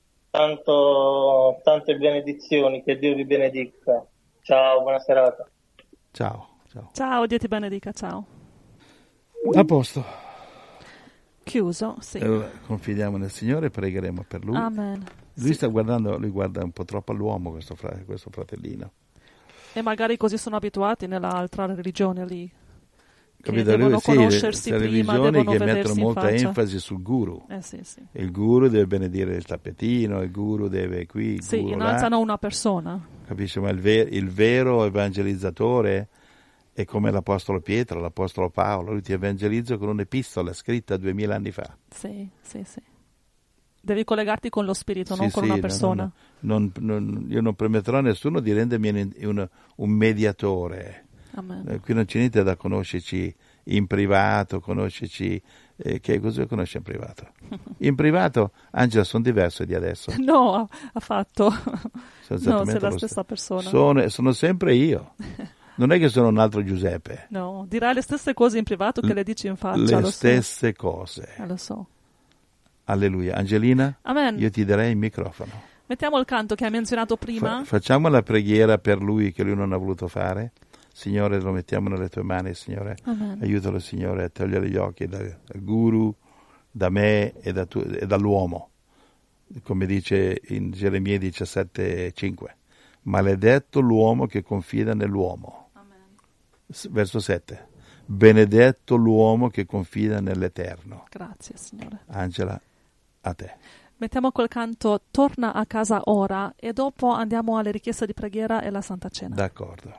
tante benedizioni, che Dio vi benedica. Ciao, buona serata. Ciao. Ciao, Dio ti benedica, ciao. A posto. Chiuso, sì. Confidiamo nel Signore e pregheremo per lui. Amen. Lui sta guardando, lui guarda un po' troppo all'uomo, questo fratellino. E magari così sono abituati nell'altra religione lì. Capito? Devono conoscersi le prima, religioni devono che vedersi mettono in molta faccia. enfasi sul guru. Sì. Il guru deve benedire il tappetino, il guru deve qui, il Sì, guru innalzano là. una persona. Capisci? Ma il vero evangelizzatore è come l'Apostolo Pietro, l'Apostolo Paolo. Lui ti evangelizza con un'epistola scritta 2000 anni fa. Sì. Devi collegarti con lo spirito, non con una persona. Io non permetterò a nessuno di rendermi un mediatore. Amen. Qui non c'è niente da conoscerci in privato, che cosa conosci in privato? In privato, Angela, sono diverso di adesso. No, affatto. Sono No, esattamente sei la lo stessa persona. Sono sempre io. Non è che sono un altro Giuseppe. No, dirai le stesse cose in privato che le dici in faccia. Le stesse cose. Lo so. Alleluia. Angelina, Amen. io ti darei il microfono. Mettiamo il canto che hai menzionato prima. Facciamo la preghiera per lui che lui non ha voluto fare. Signore, lo mettiamo nelle tue mani, Signore. Amen. Aiutalo, Signore, a togliere gli occhi dal guru, da me e dall'uomo. Come dice in Geremia 17,5. Maledetto l'uomo che confida nell'uomo. Amen. Verso 7. Benedetto l'uomo che confida nell'Eterno. Grazie, Signore. Angela, a te. Mettiamo quel canto Torna a casa ora e dopo andiamo alle richieste di preghiera e la Santa Cena. D'accordo.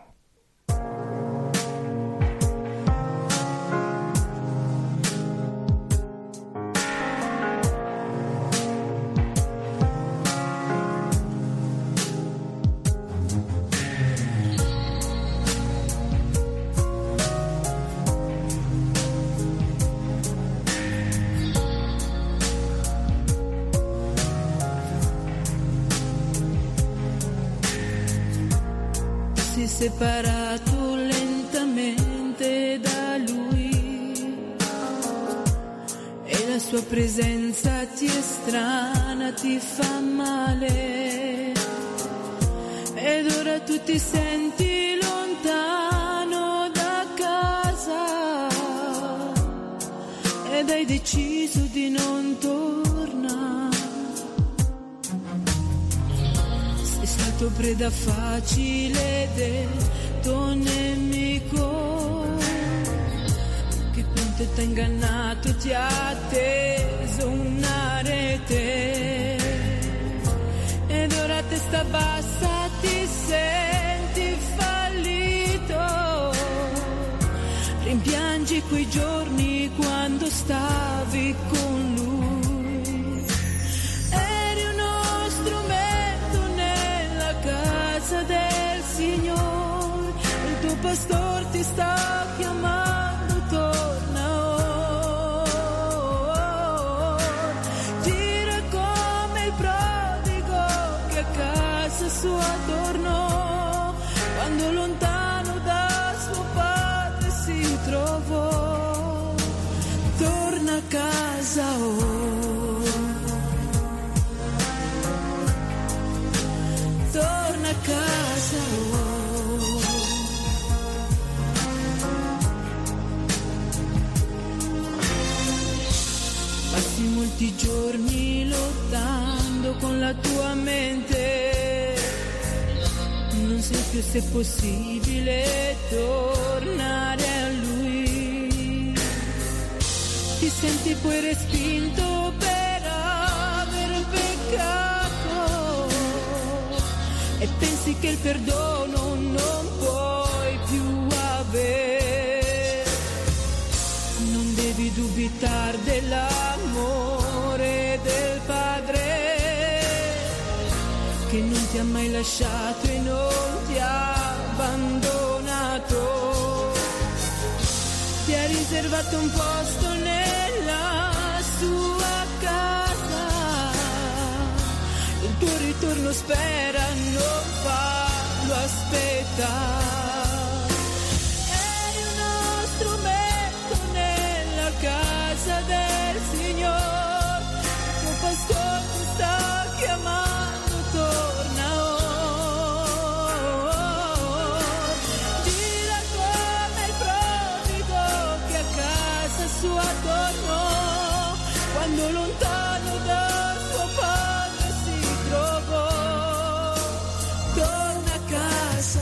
Separato lentamente da lui e la sua presenza ti è strana, ti fa male ed ora tu ti senti lontano da casa ed hai deciso di non tornare. Sei stato preda facile del tuo nemico che con te t'ha ingannato, ti ha teso una rete ed ora testa bassa ti senti fallito, rimpiangi quei giorni quando stavi con lui. Del Signore, il tuo pastore ti sta chiamando, torna ora. Gira come il prodigo che a casa sua tornò, quando lontano da suo padre si trovò. Torna a casa Passi molti giorni lottando con la tua mente, non sai più se è possibile tornare a lui. Ti senti poi respinto per aver peccato e pensi che il perdono non puoi più avere. Non devi dubitare dell'amore del Padre che non ti ha mai lasciato e non ti ha abbandonato. Ti ha riservato un posto nella sua casa. Il tuo ritorno spera, non farlo aspettare. Eri uno strumento nella casa del Signore. Il tuo pastore ti sta chiamando, torna ora. Gira come il prodigo che a casa sua tornò, quando lontano dal suo padre si trovò. Torna a casa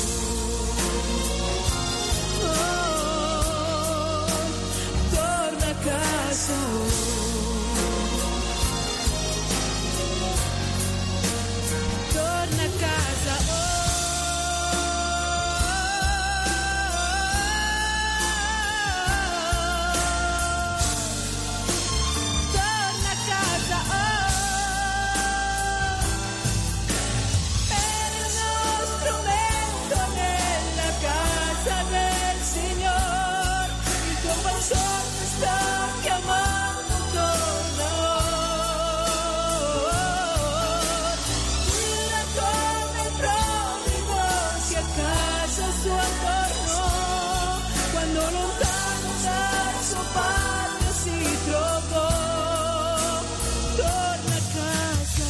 torna a casa torna a casa torna a casa Eri uno strumento nella casa del Signore. Il tuo pastore ti sta chiamando, torna ora. Gira come il prodigo che a casa sua tornò, quando lontano dal suo padre si trovò. Torna a casa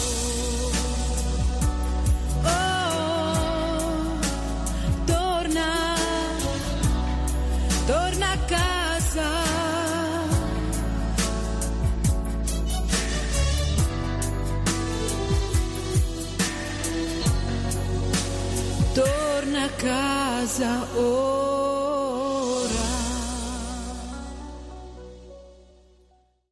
torna a casa. Torna a casa